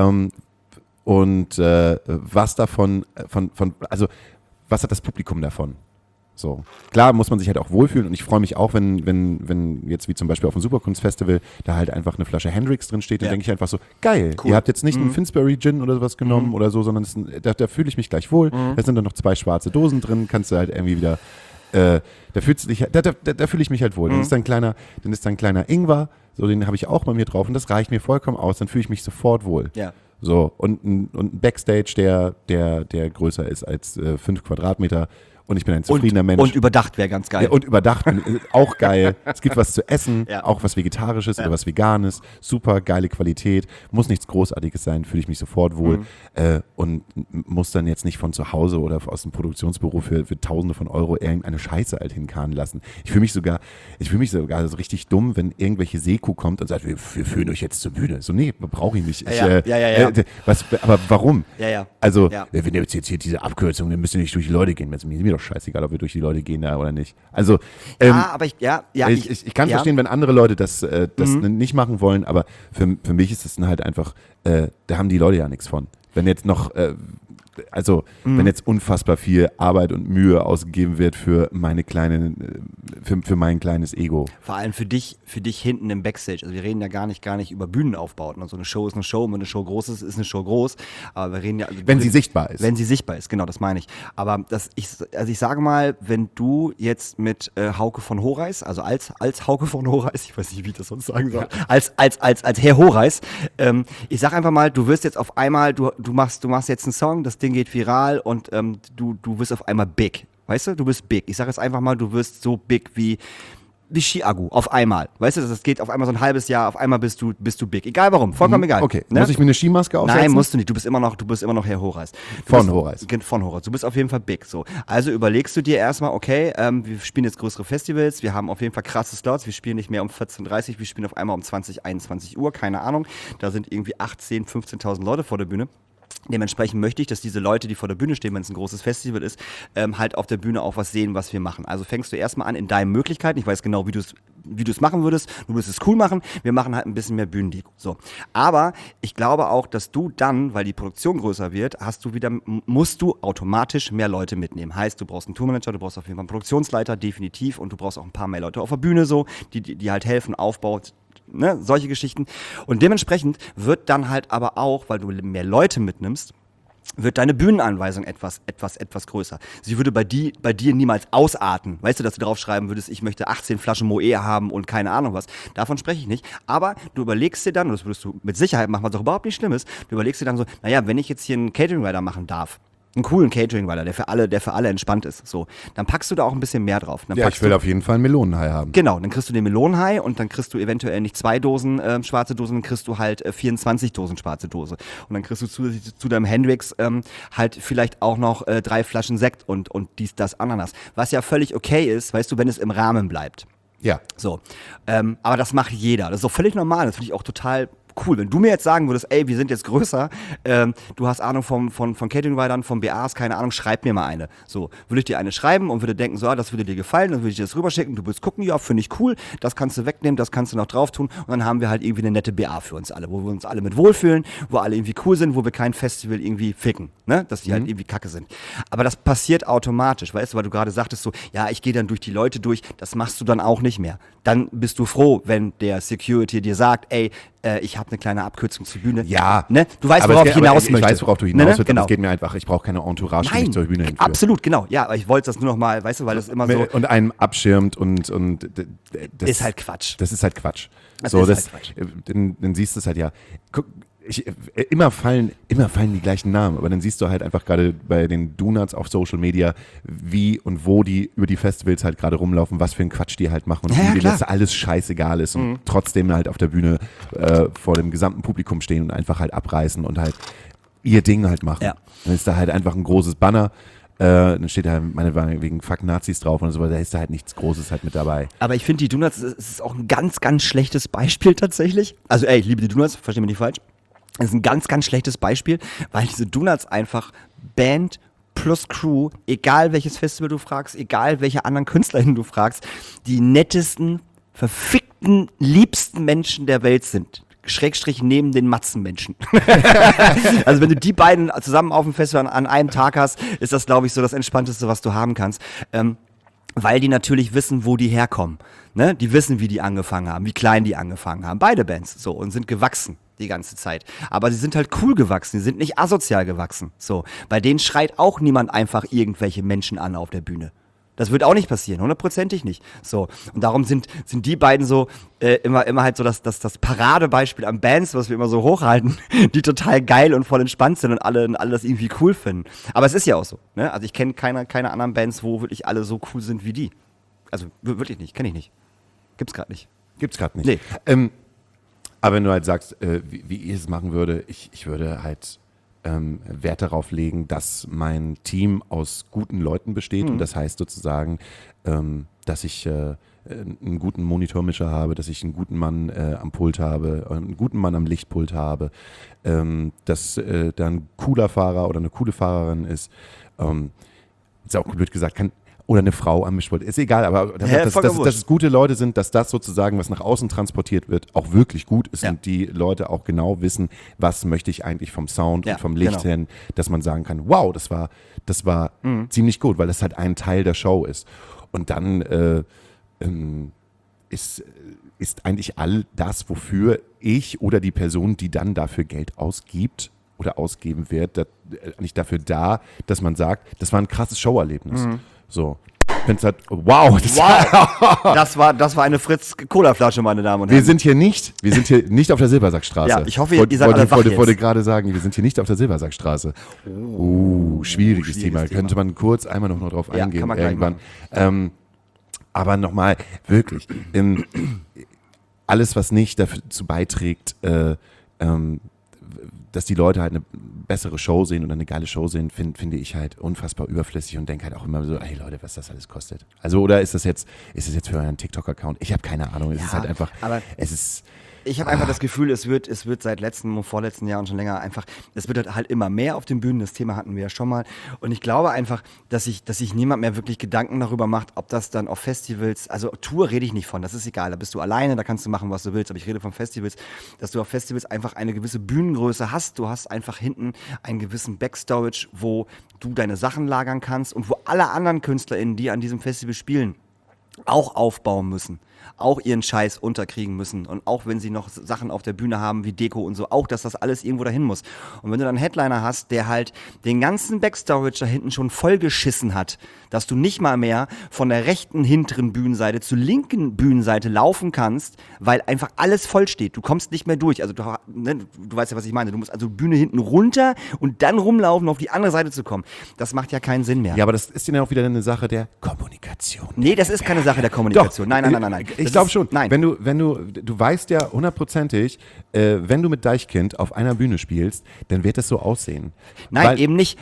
und was davon, also was hat das Publikum davon? So. Klar muss man sich halt auch wohlfühlen und ich freue mich auch, wenn jetzt wie zum Beispiel auf dem Superkunstfestival da halt einfach eine Flasche Hendrix drin steht, dann denke ich einfach so, geil, cool. Ihr habt jetzt nicht einen Finsbury Gin oder sowas genommen oder so, sondern da fühle ich mich gleich wohl. Da sind dann noch 2 schwarze Dosen drin, kannst du halt irgendwie wieder, da fühle ich mich halt wohl. Dann ist da ein kleiner Ingwer, so den habe ich auch bei mir drauf und das reicht mir vollkommen aus, dann fühle ich mich sofort wohl.
Ja.
So, und ein Backstage, der größer ist als 5 Quadratmeter. Und ich bin ein zufriedener Mensch.
Und überdacht wäre ganz geil.
Ja, und überdacht, auch geil. Es gibt was zu essen, auch was Vegetarisches oder was Veganes. Super geile Qualität. Muss nichts Großartiges sein, fühle ich mich sofort wohl. Und muss dann jetzt nicht von zu Hause oder aus dem Produktionsbüro für Tausende von Euro irgendeine Scheiße halt hinkarren lassen. Ich fühle mich sogar so richtig dumm, wenn irgendwelche Seku kommt und sagt, wir führen euch jetzt zur Bühne. So, nee, brauche ich nicht. Aber warum?
Ja.
Also, wenn ihr jetzt hier diese Abkürzung, dann müsst ihr nicht durch die Leute gehen. Mir ist mir doch scheißegal, ob wir durch die Leute gehen da oder nicht. Also, ich kann verstehen, wenn andere Leute das nicht machen wollen, aber für mich ist es dann halt einfach, da haben die Leute ja nichts von. Wenn jetzt noch also wenn jetzt unfassbar viel Arbeit und Mühe ausgegeben wird für meine für mein kleines Ego.
Vor allem für dich hinten im Backstage. Also wir reden ja gar nicht über Bühnenaufbauten. Also eine Show ist eine Show, und wenn eine Show groß ist, ist eine Show groß. Aber wir reden ja... Also
Wenn sie sichtbar ist.
Wenn sie sichtbar ist, genau, das meine ich. Aber ich sage mal, wenn du jetzt mit Hauke von Horeis, also als Hauke von Horeis, ich weiß nicht, wie ich das sonst sagen soll, als Herr Horeis, ich sag einfach mal, du wirst jetzt auf einmal, du machst jetzt einen Song, das Ding geht viral und du wirst auf einmal big. Weißt du, du bist big. Ich sage jetzt einfach mal, du wirst so big wie Chiago, auf einmal. Weißt du, das geht auf einmal so ein halbes Jahr, auf einmal bist du big. Egal warum, vollkommen egal.
Okay,
ne?
Muss ich mir eine Skimaske aufsetzen?
Nein, musst du nicht. Du bist immer noch Herr Horeis.
Von Horeis.
Von Horeis. Du bist auf jeden Fall big. So. Also überlegst du dir erstmal, okay, wir spielen jetzt größere Festivals, wir haben auf jeden Fall krasse Slots, wir spielen nicht mehr um 14:30 Uhr, wir spielen auf einmal um 20, 21 Uhr, keine Ahnung. Da sind irgendwie 18, 15.000 Leute vor der Bühne. Dementsprechend möchte ich, dass diese Leute, die vor der Bühne stehen, wenn es ein großes Festival ist, halt auf der Bühne auch was sehen, was wir machen. Also fängst du erstmal an in deinen Möglichkeiten. Ich weiß genau, wie du es machen würdest. Du würdest es cool machen. Wir machen halt ein bisschen mehr Bühnendeko. So. Aber ich glaube auch, dass du dann, weil die Produktion größer wird, musst du automatisch mehr Leute mitnehmen. Heißt, du brauchst einen Tourmanager, du brauchst auf jeden Fall einen Produktionsleiter, definitiv. Und du brauchst auch ein paar mehr Leute auf der Bühne, so, die halt helfen, Aufbau, ne, solche Geschichten. Und dementsprechend wird dann halt aber auch, weil du mehr Leute mitnimmst, wird deine Bühnenanweisung etwas größer. Sie würde bei dir niemals ausarten. Weißt du, dass du drauf schreiben würdest, ich möchte 18 Flaschen Moët haben und keine Ahnung was. Davon spreche ich nicht. Aber du überlegst dir dann, und das würdest du mit Sicherheit machen, was auch überhaupt nicht schlimm ist, du überlegst dir dann so, naja, wenn ich jetzt hier einen Catering-Rider machen darf, einen coolen Catering-Rider, der für alle entspannt ist, so, dann packst du da auch ein bisschen mehr drauf. Dann
Ich will auf jeden Fall einen Melonenhai haben.
Genau, dann kriegst du den Melonenhai und dann kriegst du eventuell nicht 2 Dosen schwarze Dosen, dann kriegst du halt 24 Dosen schwarze Dose. Und dann kriegst du zu deinem Hendrix halt vielleicht auch noch 3 Flaschen Sekt und dies, das, Ananas. Was ja völlig okay ist, weißt du, wenn es im Rahmen bleibt.
Ja.
So, aber das macht jeder. Das ist doch völlig normal, das finde ich auch total cool. Wenn du mir jetzt sagen würdest, ey, wir sind jetzt größer, du hast Ahnung von Catering-Ridern, von BAs, keine Ahnung, schreib mir mal eine. So, würde ich dir eine schreiben und würde denken, so, das würde dir gefallen, dann würde ich dir das rüberschicken, du würdest gucken, ja, finde ich cool, das kannst du wegnehmen, das kannst du noch drauf tun und dann haben wir halt irgendwie eine nette BA für uns alle, wo wir uns alle mit wohlfühlen, wo alle irgendwie cool sind, wo wir kein Festival irgendwie ficken, ne, dass die halt irgendwie kacke sind. Aber das passiert automatisch, weißt du, weil du gerade sagtest so, ja, ich gehe dann durch die Leute durch, das machst du dann auch nicht mehr. Dann bist du froh, wenn der Security dir sagt, ey, ich habe eine kleine Abkürzung zur Bühne.
Ja.
Ne? Du weißt, worauf ich hinaus möchte.
Ich weiß, worauf du hinaus willst,
genau.
aber es geht mir einfach, ich brauche keine Entourage, die mich zur Bühne hinführt.
Absolut, genau. Ja, aber ich wollte das nur noch mal, weißt du, weil das immer so...
Und einen abschirmt und das
ist halt Quatsch.
Das ist halt Quatsch.
Das ist halt Quatsch.
Dann siehst du es halt ja. Guck, immer fallen die gleichen Namen, aber dann siehst du halt einfach gerade bei den Donuts auf Social Media, wie und wo die über die Festivals halt gerade rumlaufen, was für ein Quatsch die halt machen und wie das alles scheißegal ist und trotzdem halt auf der Bühne vor dem gesamten Publikum stehen und einfach halt abreißen und halt ihr Ding halt machen.
Ja.
Dann ist da halt einfach ein großes Banner, dann steht da meinetwegen Fuck Nazis drauf und so, da ist da halt nichts Großes halt mit dabei.
Aber ich finde, die Donuts, das ist auch ein ganz, ganz schlechtes Beispiel tatsächlich. Also ey, ich liebe die Donuts, versteh mich nicht falsch. Das ist ein ganz, ganz schlechtes Beispiel, weil diese Donuts einfach Band plus Crew, egal welches Festival du fragst, egal welche anderen KünstlerInnen du fragst, die nettesten, verfickten, liebsten Menschen der Welt sind. Schrägstrich neben den Matzenmenschen. Also wenn du die beiden zusammen auf dem Festival an einem Tag hast, ist das, glaube ich, so das Entspannteste, was du haben kannst. Weil die natürlich wissen, wo die herkommen. Ne? Die wissen, wie die angefangen haben, wie klein die angefangen haben. Beide Bands so und sind gewachsen die ganze Zeit. Aber sie sind halt cool gewachsen, sie sind nicht asozial gewachsen. So. Bei denen schreit auch niemand einfach irgendwelche Menschen an auf der Bühne. Das wird auch nicht passieren, 100%ig nicht. So. Und darum sind die beiden so immer halt so das Paradebeispiel an Bands, was wir immer so hochhalten, die total geil und voll entspannt sind und alle das irgendwie cool finden. Aber es ist ja auch so. Ne? Also ich kenne keine anderen Bands, wo wirklich alle so cool sind wie die. Also wirklich nicht, kenne ich nicht. Gibt's gerade nicht.
Nee. Aber wenn du halt sagst, wie ich es machen würde, ich würde halt Wert darauf legen, dass mein Team aus guten Leuten besteht und das heißt sozusagen, dass ich einen guten Monitormischer habe, dass ich einen guten Mann am Pult habe, einen guten Mann am Lichtpult habe, dass da ein cooler Fahrer oder eine coole Fahrerin ist. Ist auch blöd gesagt, oder eine Frau am Mischpult, ist egal, aber dass es gute Leute sind, dass das sozusagen, was nach außen transportiert wird, auch wirklich gut ist und die Leute auch genau wissen, was möchte ich eigentlich vom Sound und vom Licht hin, dass man sagen kann, wow, das war ziemlich gut, weil das halt ein Teil der Show ist. Und dann ist eigentlich all das, wofür ich oder die Person, die dann dafür Geld ausgibt oder ausgeben wird, nicht dafür da, dass man sagt, das war ein krasses Showerlebnis. So. Wenn's halt, wow.
Das war eine Fritz-Cola-Flasche, meine Damen und Herren.
Wir sind hier nicht auf der Silbersackstraße.
Ja, ich hoffe, ihr seid alle wach jetzt.
Wollte gerade sagen, wir sind hier nicht auf der Silbersackstraße. Schwieriges Thema. Könnte man kurz einmal noch drauf eingehen
kann man
irgendwann. Aber nochmal, wirklich, alles, was nicht dazu beiträgt, dass die Leute halt eine bessere Show sehen oder eine geile Show sehen, finde ich halt unfassbar überflüssig und denke halt auch immer so, hey Leute, was das alles kostet. Also, oder ist das jetzt für euren TikTok-Account? Ich habe keine Ahnung. Es ist halt einfach,
ich habe einfach das Gefühl, es wird seit letzten und vorletzten Jahren schon länger einfach, es wird halt immer mehr auf den Bühnen, das Thema hatten wir ja schon mal. Und ich glaube einfach, dass sich niemand mehr wirklich Gedanken darüber macht, ob das dann auf Festivals, also Tour rede ich nicht von, das ist egal, da bist du alleine, da kannst du machen, was du willst, aber ich rede von Festivals, dass du auf Festivals einfach eine gewisse Bühnengröße hast, du hast einfach hinten einen gewissen Backstorage, wo du deine Sachen lagern kannst und wo alle anderen KünstlerInnen, die an diesem Festival spielen, auch aufbauen müssen, auch ihren Scheiß unterkriegen müssen und auch wenn sie noch Sachen auf der Bühne haben wie Deko und so, auch, dass das alles irgendwo dahin muss. Und wenn du dann einen Headliner hast, der halt den ganzen Backstorage da hinten schon vollgeschissen hat, dass du nicht mal mehr von der rechten hinteren Bühnenseite zur linken Bühnenseite laufen kannst, weil einfach alles voll steht. Du kommst nicht mehr durch. Also du weißt ja, was ich meine. Du musst also Bühne hinten runter und dann rumlaufen, um auf die andere Seite zu kommen. Das macht ja keinen Sinn mehr.
Ja, aber das ist ja auch wieder eine Sache der Kommunikation.
Nee, das ist keine Sache der Kommunikation. Doch. Nein.
Ich glaube schon.
Nein.
Du weißt ja hundertprozentig, wenn du mit Deichkind auf einer Bühne spielst, dann wird das so aussehen.
Nein, eben nicht.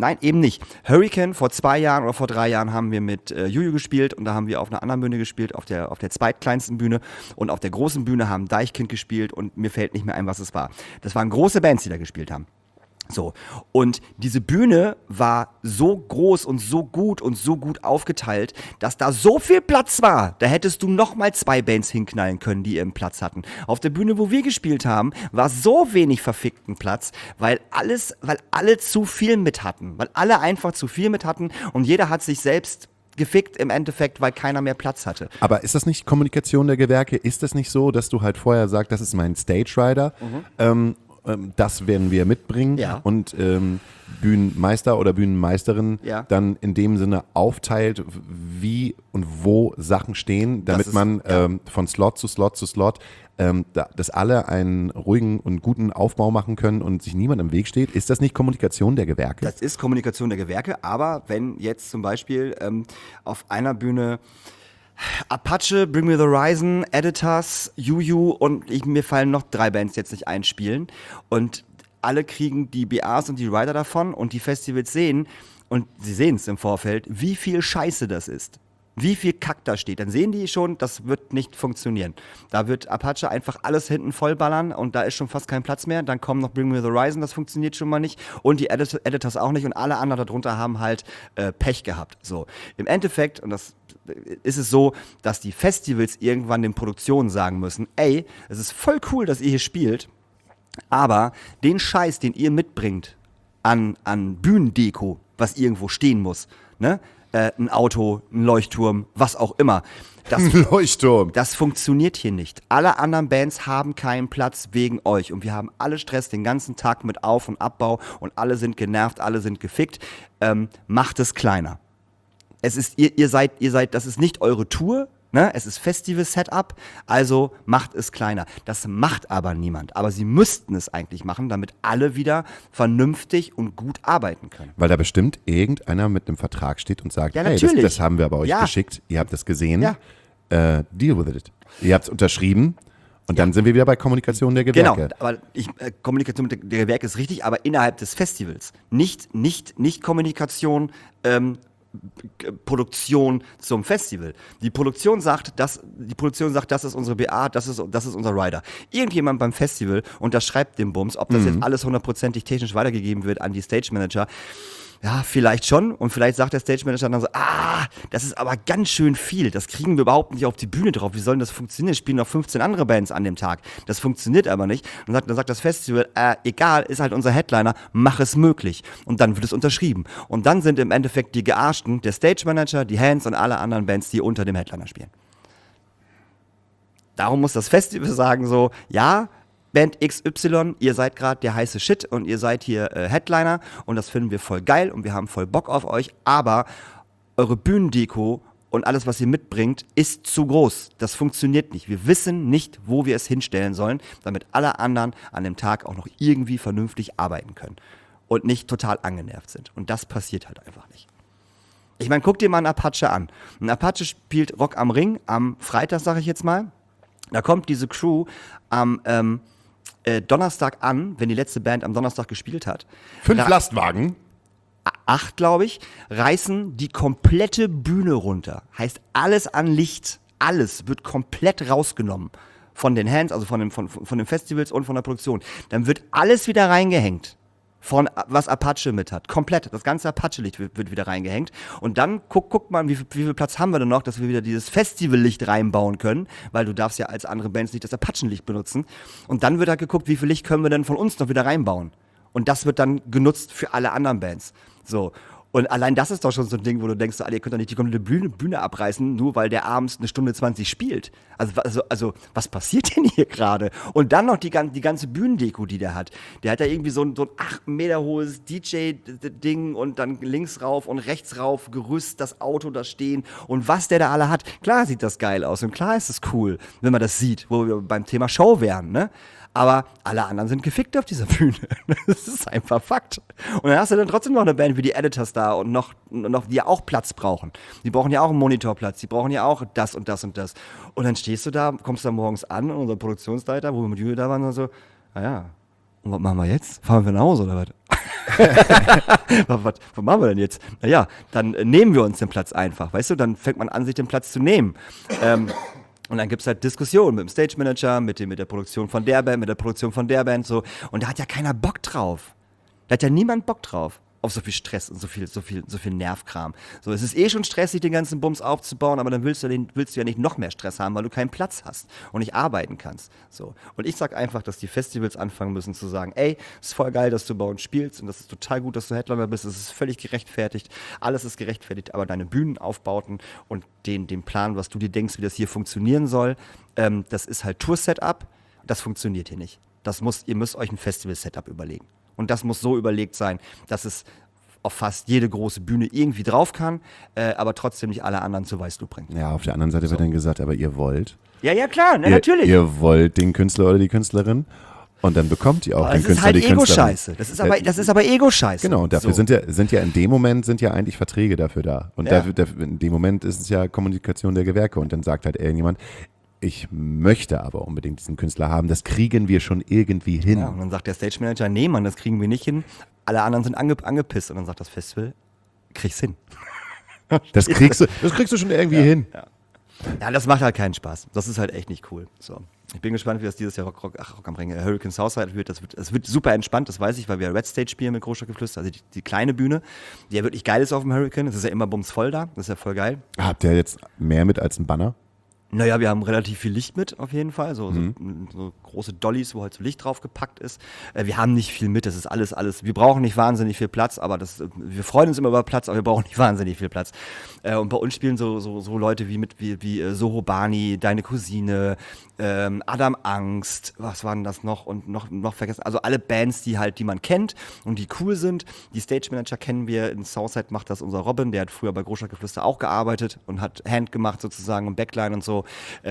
Hurricane vor 2 Jahren oder vor 3 Jahren haben wir mit Juju gespielt und da haben wir auf einer anderen Bühne gespielt, auf der zweitkleinsten Bühne und auf der großen Bühne haben Deichkind gespielt und mir fällt nicht mehr ein, was es war. Das waren große Bands, die da gespielt haben. So, und diese Bühne war so groß und so gut aufgeteilt, dass da so viel Platz war. Da hättest du nochmal 2 Bands hinknallen können, die ihren Platz hatten. Auf der Bühne, wo wir gespielt haben, war so wenig verfickten Platz, weil alle zu viel mit hatten. Weil alle einfach zu viel mit hatten und jeder hat sich selbst gefickt im Endeffekt, weil keiner mehr Platz hatte.
Aber ist das nicht Kommunikation der Gewerke? Ist das nicht so, dass du halt vorher sagst, das ist mein Stage Rider? Das werden wir mitbringen und Bühnenmeister oder Bühnenmeisterin dann in dem Sinne aufteilt, wie und wo Sachen stehen, damit man von Slot zu Slot zu Slot, dass alle einen ruhigen und guten Aufbau machen können und sich niemand im Weg steht. Ist das nicht Kommunikation der Gewerke?
Das ist Kommunikation der Gewerke, aber wenn jetzt zum Beispiel auf einer Bühne Apache, Bring Me the Horizon, Editors, Juju und mir fallen noch 3 Bands jetzt nicht einspielen und alle kriegen die BAs und die Rider davon und die Festivals sehen und sie sehen es im Vorfeld, wie viel Scheiße das ist. Wie viel Kack da steht, dann sehen die schon, das wird nicht funktionieren. Da wird Apache einfach alles hinten vollballern und da ist schon fast kein Platz mehr. Dann kommen noch Bring Me the Horizon, das funktioniert schon mal nicht. Und die Editors auch nicht und alle anderen darunter haben halt Pech gehabt. So. Im Endeffekt, und das ist es so, dass die Festivals irgendwann den Produktionen sagen müssen, ey, es ist voll cool, dass ihr hier spielt, aber den Scheiß, den ihr mitbringt an Bühnendeko, was irgendwo stehen muss, ne? Ein Auto, ein Leuchtturm, was auch immer.
Leuchtturm.
Das funktioniert hier nicht. Alle anderen Bands haben keinen Platz wegen euch und wir haben alle Stress den ganzen Tag mit Auf- und Abbau und alle sind genervt, alle sind gefickt. Macht es kleiner. Ihr seid, das ist nicht eure Tour, ne? Es ist Festival-Setup, also macht es kleiner. Das macht aber niemand. Aber sie müssten es eigentlich machen, damit alle wieder vernünftig und gut arbeiten können.
Weil da bestimmt irgendeiner mit einem Vertrag steht und sagt,
ja,
hey, das haben wir aber euch geschickt, ihr habt das gesehen, deal with it. Ihr habt es unterschrieben. Und dann sind wir wieder bei Kommunikation der Gewerke.
Genau, aber Kommunikation der Gewerke ist richtig, aber innerhalb des Festivals. Nicht Kommunikation, Produktion zum Festival. Die Produktion sagt, das ist unsere BA, das ist unser Rider. Irgendjemand beim Festival unterschreibt den Bums, ob das jetzt alles 100%ig technisch weitergegeben wird an die Stage Manager. ja, vielleicht schon. Und vielleicht sagt der Stage Manager dann so, das ist aber ganz schön viel. Das kriegen wir überhaupt nicht auf die Bühne drauf. Wie soll denn das funktionieren? Es spielen noch 15 andere Bands an dem Tag. Das funktioniert aber nicht. Dann sagt das Festival, egal, ist halt unser Headliner, mach es möglich. Und dann wird es unterschrieben. Und dann sind im Endeffekt die Gearschten der Stage Manager, die Hands und alle anderen Bands, die unter dem Headliner spielen. Darum muss das Festival sagen so, ja, Band XY, ihr seid gerade der heiße Shit und ihr seid hier Headliner und das finden wir voll geil und wir haben voll Bock auf euch, aber eure Bühnendeko und alles, was ihr mitbringt, ist zu groß. Das funktioniert nicht. Wir wissen nicht, wo wir es hinstellen sollen, damit alle anderen an dem Tag auch noch irgendwie vernünftig arbeiten können und nicht total angenervt sind. Und das passiert halt einfach nicht. Ich meine, guck dir mal einen Apache an. Ein Apache spielt Rock am Ring am Freitag, sage ich jetzt mal. Da kommt diese Crew am Donnerstag an, wenn die letzte Band am Donnerstag gespielt hat.
5 Lastwagen.
8, glaube ich, reißen die komplette Bühne runter. Heißt, alles an Licht, alles wird komplett rausgenommen von den Hands, also von den Festivals und von der Produktion. Dann wird alles wieder reingehängt. Von was Apache mit hat. Komplett. Das ganze Apache-Licht wird wieder reingehängt. Und dann guck mal, wie viel Platz haben wir denn noch, dass wir wieder dieses Festival-Licht reinbauen können, weil du darfst ja als andere Bands nicht das Apachen-Licht benutzen. Und dann wird halt geguckt, wie viel Licht können wir denn von uns noch wieder reinbauen. Und das wird dann genutzt für alle anderen Bands. So. Und allein das ist doch schon so ein Ding, wo du denkst, ihr könnt doch nicht die komplette Bühne abreißen, nur weil der abends 1:20 spielt. Also was passiert denn hier gerade? Und dann noch die ganze Bühnendeko, die der hat. Der hat ja irgendwie so ein 8 Meter hohes DJ-Ding und dann links rauf und rechts rauf, Gerüst, das Auto da stehen und was der da alle hat. Klar sieht das geil aus und klar ist es cool, wenn man das sieht, wo wir beim Thema Show wären, ne? Aber alle anderen sind gefickt auf dieser Bühne. Das ist einfach Fakt. Und dann hast du dann trotzdem noch eine Band wie die Editors da und noch die ja auch Platz brauchen. Die brauchen ja auch einen Monitorplatz, die brauchen ja auch das und das und das. Und dann stehst du da, kommst da morgens an und unser Produktionsleiter, wo wir mit Julia da waren, und so, naja, und was machen wir jetzt? Fahren wir nach Hause oder was? was machen wir denn jetzt? Naja, dann nehmen wir uns den Platz einfach, weißt du? Dann fängt man an, sich den Platz zu nehmen. Und dann gibt es halt Diskussionen mit dem Stage Manager, mit der Produktion von der Band, mit der Produktion von der Band, so. Und da hat ja keiner Bock drauf. Da hat ja niemand Bock drauf. Auf so viel Stress und so viel Nervkram. So, es ist eh schon stressig, den ganzen Bums aufzubauen, aber dann willst du ja nicht noch mehr Stress haben, weil du keinen Platz hast und nicht arbeiten kannst. So. Und ich sag einfach, dass die Festivals anfangen müssen zu sagen, ey, ist voll geil, dass du bei uns spielst und das ist total gut, dass du Headliner bist, es ist völlig gerechtfertigt, alles ist gerechtfertigt, aber deine Bühnenaufbauten und den Plan, was du dir denkst, wie das hier funktionieren soll, das ist halt Tour-Setup, das funktioniert hier nicht. Ihr müsst euch ein Festival-Setup überlegen. Und das muss so überlegt sein, dass es auf fast jede große Bühne irgendwie drauf kann, aber trotzdem nicht alle anderen zu Weißglut bringt.
Ja, auf der anderen Seite wird dann gesagt, aber ihr wollt.
Ja, klar, natürlich.
Ihr wollt den Künstler oder die Künstlerin und dann bekommt ihr auch den Künstler oder die Künstlerin.
Das ist halt Ego-Scheiße. Das ist aber Ego-Scheiße.
Genau, dafür sind ja in dem Moment eigentlich Verträge dafür da. Und in dem Moment ist es ja Kommunikation der Gewerke und dann sagt halt irgendjemand, ich möchte aber unbedingt diesen Künstler haben, das kriegen wir schon irgendwie hin.
Ja, und dann sagt der Stage Manager, nee Mann, das kriegen wir nicht hin. Alle anderen sind angepisst und dann sagt das Festival, krieg's hin.
Das kriegst du schon irgendwie hin.
Ja, das macht halt keinen Spaß. Das ist halt echt nicht cool. So. Ich bin gespannt, wie das dieses Jahr Rock am Ring Hurricane Southside wird. Das wird super entspannt, das weiß ich, weil wir Red Stage spielen mit Großstadtgeflüster, also die kleine Bühne, die ja wirklich geil ist auf dem Hurricane. Es ist ja immer bumsvoll da, das ist ja voll geil.
Habt ihr jetzt mehr mit als ein Banner?
Naja, wir haben relativ viel Licht mit, auf jeden Fall. So große Dollys, wo halt so Licht drauf gepackt ist. Wir haben nicht viel mit, das ist alles. Wir brauchen nicht wahnsinnig viel Platz, aber wir freuen uns immer über Platz, aber wir brauchen nicht wahnsinnig viel Platz. Und bei uns spielen so Leute wie Soho Bani, Deine Cousine, Adam Angst, was waren das noch? Und noch vergessen. Also alle Bands, die man kennt und die cool sind. Die Stage Manager kennen wir. In Southside macht das unser Robin, der hat früher bei Großstadtgeflüster auch gearbeitet und hat Hand gemacht sozusagen und Backline und so.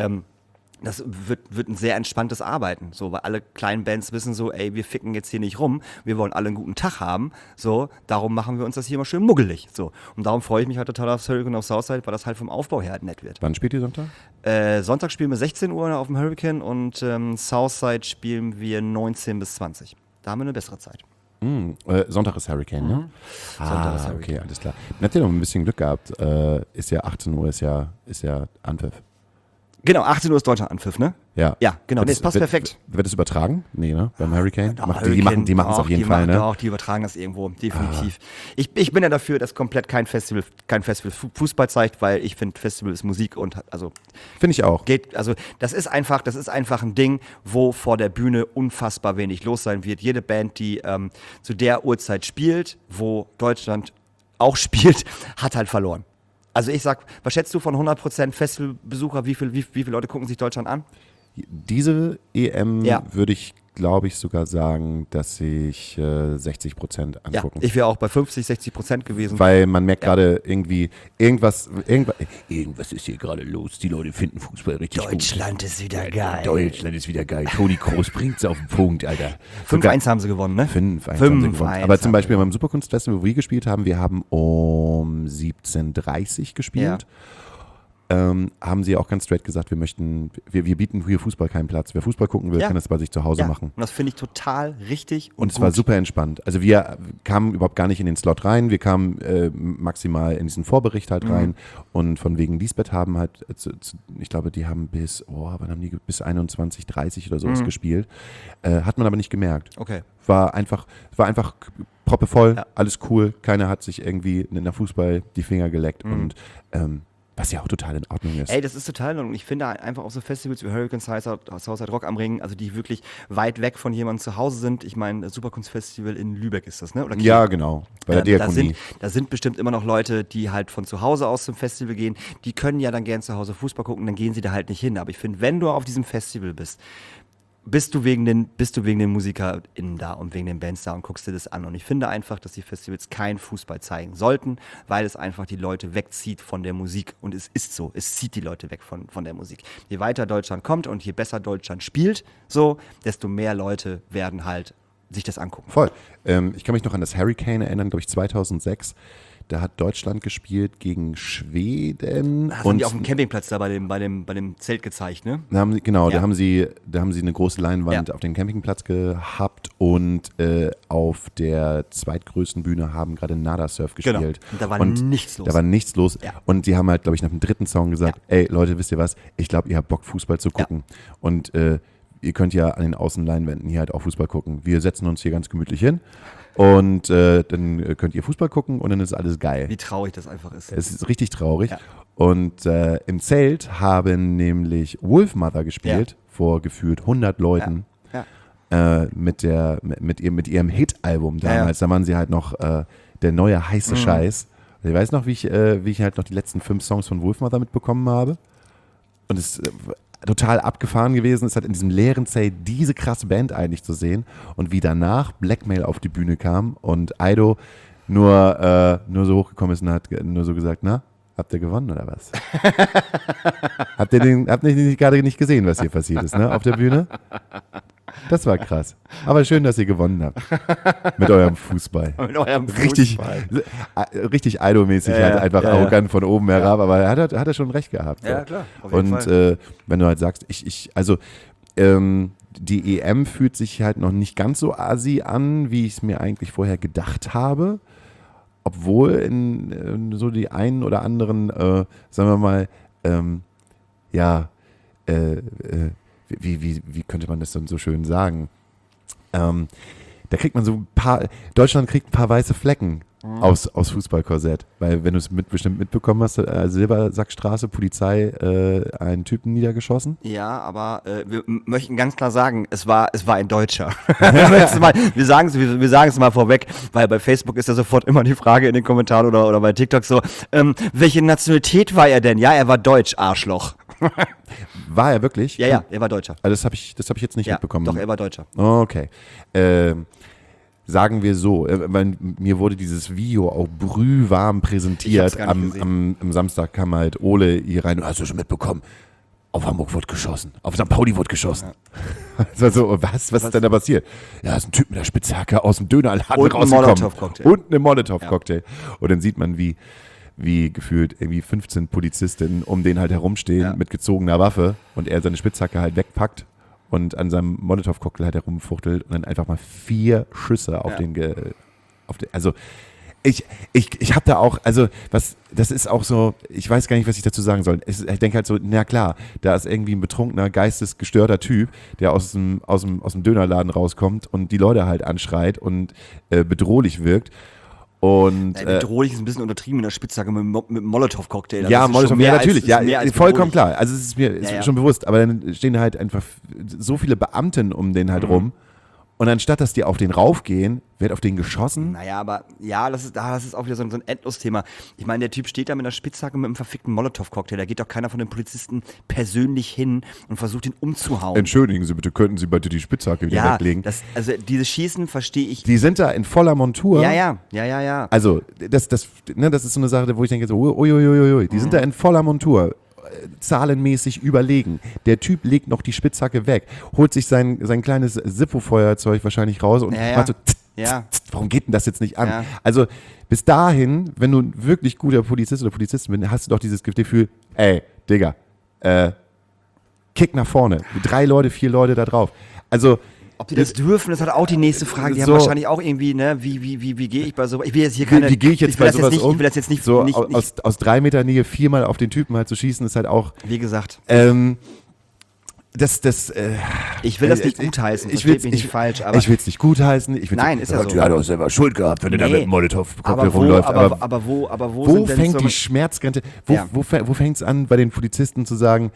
Das wird ein sehr entspanntes Arbeiten, so, weil alle kleinen Bands wissen so, ey, wir ficken jetzt hier nicht rum, wir wollen alle einen guten Tag haben, so, darum machen wir uns das hier mal schön muggelig, so. Und darum freue ich mich halt total auf Hurricane auf Southside, weil das halt vom Aufbau her halt nett wird.
Wann spielt ihr Sonntag?
Sonntag spielen wir 16 Uhr auf dem Hurricane und Southside spielen wir 19 bis 20. Da haben wir eine bessere Zeit.
Sonntag ist Hurricane, ne?
Sonntag ist Hurricane.
Okay, alles klar. Dann habt ihr noch ein bisschen Glück gehabt. Ist ja 18 Uhr, ist ja Anpfiff.
Genau, 18 Uhr ist Deutschland-Anpfiff, ne?
Ja.
Ja, genau. Nee, es passt perfekt.
Wird das übertragen? Nee, ne? Beim Hurricane?
Hurricane,
Die machen es auf jeden Fall, ne?
Doch, die übertragen das irgendwo, definitiv. Ich bin ja dafür, dass komplett kein Festival Fußball zeigt, weil ich finde, Festival ist Musik und also
Finde ich auch.
das ist einfach ein Ding, wo vor der Bühne unfassbar wenig los sein wird. Jede Band, die zu der Uhrzeit spielt, wo Deutschland auch spielt, hat halt verloren. Also ich sag, was schätzt du von 100% Festivalbesucher, wie viele Leute gucken sich Deutschland an?
Diese EM
Ja.
würde ich, glaube ich, sogar sagen, dass sich 60% angucken.
Ja, ich wäre auch bei 50-60% gewesen.
Weil man merkt gerade irgendwie, irgendwas ist hier gerade los. Die Leute finden Fußball richtig
Deutschland ist wieder geil.
Deutschland ist wieder geil. Toni Kroos bringt's auf den Punkt, Alter.
5-1 haben sie gewonnen, ne?
5-1 haben sie gewonnen.
5-1
Aber zum
haben
Beispiel beim Superkunstfestival, wo wir gespielt haben, wir haben um 17:30 Uhr gespielt. Haben sie auch ganz straight gesagt, wir bieten hier Fußball keinen Platz. Wer Fußball gucken will,
Ja.
kann das bei sich zu Hause machen.
Und das finde ich total richtig
Und es
gut.
war super entspannt. Also wir kamen überhaupt gar nicht in den Slot rein. Wir kamen maximal in diesen Vorbericht halt rein. Und von wegen Lisbeth haben halt, ich glaube, die haben bis 21:30 oder sowas gespielt. Hat man aber nicht gemerkt.
Okay.
War einfach proppevoll,
Ja.
alles cool. Keiner hat sich irgendwie in der Fußball die Finger geleckt. Und was ja auch total in Ordnung ist.
Ey, das ist total in Ordnung. Ich finde einfach auch so Festivals wie Hurricane Southside Rock am Ring, also die wirklich weit weg von jemandem zu Hause sind. Ich meine, das Superkunstfestival in Lübeck ist das, ne? Oder Kiel?
Ja, genau. Bei der Diakonie.
Da sind bestimmt immer noch Leute, die halt von zu Hause aus zum Festival gehen. Die können ja dann gern zu Hause Fußball gucken, dann gehen sie da halt nicht hin. Aber ich finde, wenn du auf diesem Festival bist du wegen den MusikerInnen da und wegen den Bands da und guckst dir das an. Und ich finde einfach, dass die Festivals kein Fußball zeigen sollten, weil es einfach die Leute wegzieht von der Musik. Und es ist so, es zieht die Leute weg von der Musik. Je weiter Deutschland kommt und je besser Deutschland spielt, so, desto mehr Leute werden halt sich das angucken.
Voll. Ich kann mich noch an das Hurricane erinnern, glaube ich 2006. Da hat Deutschland gespielt gegen Schweden.
Das haben die auf dem Campingplatz da bei dem Zelt gezeigt, ne?
Da haben sie
Ja.
eine große Leinwand
Ja.
auf dem Campingplatz gehabt und auf der zweitgrößten Bühne haben gerade Nada Surf
Genau.
gespielt.
Und da war nichts los.
Da war nichts los.
Ja.
Und die haben halt, glaube ich, nach dem dritten Song gesagt, ey Leute, wisst ihr was? Ich glaube, ihr habt Bock, Fußball zu gucken. Und ihr könnt ja an den Außenleinwänden hier halt auch Fußball gucken. Wir setzen uns hier ganz gemütlich hin und dann könnt ihr Fußball gucken und dann ist alles geil.
Wie traurig das einfach ist.
Es ist richtig traurig.
Ja.
Und im Zelt haben nämlich Wolfmother gespielt, vor gefühlt 100 Leuten,
Ja.
mit ihrem Hit-Album damals. Da waren sie halt noch der neue heiße Scheiß. Ich weiß noch, wie ich halt noch die letzten 5 Songs von Wolfmother mitbekommen habe. Und es ist total abgefahren gewesen. Es hat in diesem leeren Zelt diese krasse Band eigentlich zu sehen. Und wie danach Blackmail auf die Bühne kam und Aido nur so hochgekommen ist und hat nur so gesagt, na, habt ihr gewonnen oder was? habt ihr gerade nicht gesehen, was hier passiert ist, ne, auf der Bühne? Das war krass. Aber schön, dass ihr gewonnen habt. Mit eurem Fußball.
Mit eurem
Richtig Aido-mäßig,
Ja,
halt
ja,
einfach
ja,
arrogant von oben herab, aber hat er schon recht gehabt. So.
Ja, klar, auf jeden
Und
Fall.
wenn du halt sagst, die EM fühlt sich halt noch nicht ganz so assi an, wie ich es mir eigentlich vorher gedacht habe. Obwohl in so die einen oder anderen, sagen wir mal, wie könnte man das dann so schön sagen? Da kriegt man so Deutschland kriegt ein paar weiße Flecken aus Fußballkorsett. Weil wenn du es bestimmt mitbekommen hast, Silbersackstraße, Polizei, einen Typen niedergeschossen.
Ja, aber wir möchten ganz klar sagen, es war ein Deutscher. wir sagen es mal vorweg, weil bei Facebook ist ja sofort immer die Frage in den Kommentaren oder bei TikTok so, welche Nationalität war er denn? Ja, er war Deutsch, Arschloch.
War er wirklich?
Ja, er war Deutscher.
Also das hab ich jetzt nicht
Ja,
mitbekommen.
doch, er war Deutscher.
Okay. Sagen wir so, weil mir wurde dieses Video auch brühwarm
Ich hab's
präsentiert.
gar nicht
Am Samstag kam halt Ole hier rein. Hast du schon mitbekommen? Auf Hamburg wurde geschossen. Auf St. Pauli wurde geschossen. Das war so, was ist denn da passiert? Ja, ist ein Typ mit der Spitzhacke aus dem Dönerladen
Und ein
rausgekommen.
Molotow-Cocktail.
Und eine Molotow-Cocktail. Und dann sieht man, wie gefühlt irgendwie 15 Polizistinnen um den halt herumstehen mit gezogener Waffe und er seine Spitzhacke halt wegpackt und an seinem Molotow-Cocktail halt herumfuchtelt und dann einfach mal 4 Schüsse auf also Ich habe da auch, also das ist auch so, ich weiß gar nicht, was ich dazu sagen soll. Ich denke halt so, na klar, da ist irgendwie ein betrunkener, geistesgestörter Typ, der aus dem Dönerladen rauskommt und die Leute halt anschreit und bedrohlich wirkt. Und
bedrohlich ist ein bisschen untertrieben in der Spitzhacke mit einem Molotow-Cocktail.
Ja, Molotow, ja, natürlich, ja, vollkommen klar. Also es ist mir schon bewusst, aber dann stehen halt einfach so viele Beamten um den halt rum. Und anstatt, dass die auf den raufgehen, wird auf den geschossen.
Naja, aber ja, das ist auch wieder so ein Endlos-Thema. Ich meine, der Typ steht da mit einer Spitzhacke mit einem verfickten Molotow-Cocktail. Da geht doch keiner von den Polizisten persönlich hin und versucht ihn umzuhauen.
Entschuldigen Sie bitte, könnten Sie bitte die Spitzhacke wieder weglegen?
Also dieses Schießen verstehe ich.
Die sind da in voller Montur.
Ja.
Also, das ist so eine Sache, wo ich denke so, uiuiuiui, die sind da in voller Montur. Zahlenmäßig überlegen. Der Typ legt noch die Spitzhacke weg, holt sich sein kleines Zippo-Feuerzeug wahrscheinlich raus und macht so, warum geht denn das jetzt nicht an?
Ja.
Also bis dahin, wenn du ein wirklich guter Polizist oder Polizistin bist, hast du doch dieses Gefühl, ey, Digga, Kick nach vorne. 3 Leute, 4 Leute da drauf. Also
ob die das dürfen, das hat auch die nächste Frage. Die
so,
haben wahrscheinlich auch irgendwie, ne, wie gehe ich bei sowas? Ich will jetzt hier keine.
Wie gehe ich jetzt bei sowas um?
Ich will das jetzt nicht.
So
nicht
aus 3 Meter Nähe 4-mal auf den Typen halt zu schießen, ist halt auch.
Wie gesagt.
Ich
will das nicht gutheißen. Ich will es nicht falsch. Aber
ich will es nicht gutheißen.
Nein, ist ja so.
Du hast auch selber Schuld gehabt, wenn du da mit dem Molotow-Cocktail rumläufst.
Aber wo sind denn
fängt
so
die Schmerzgrenze? Wo fängt es an, bei den Polizisten zu sagen,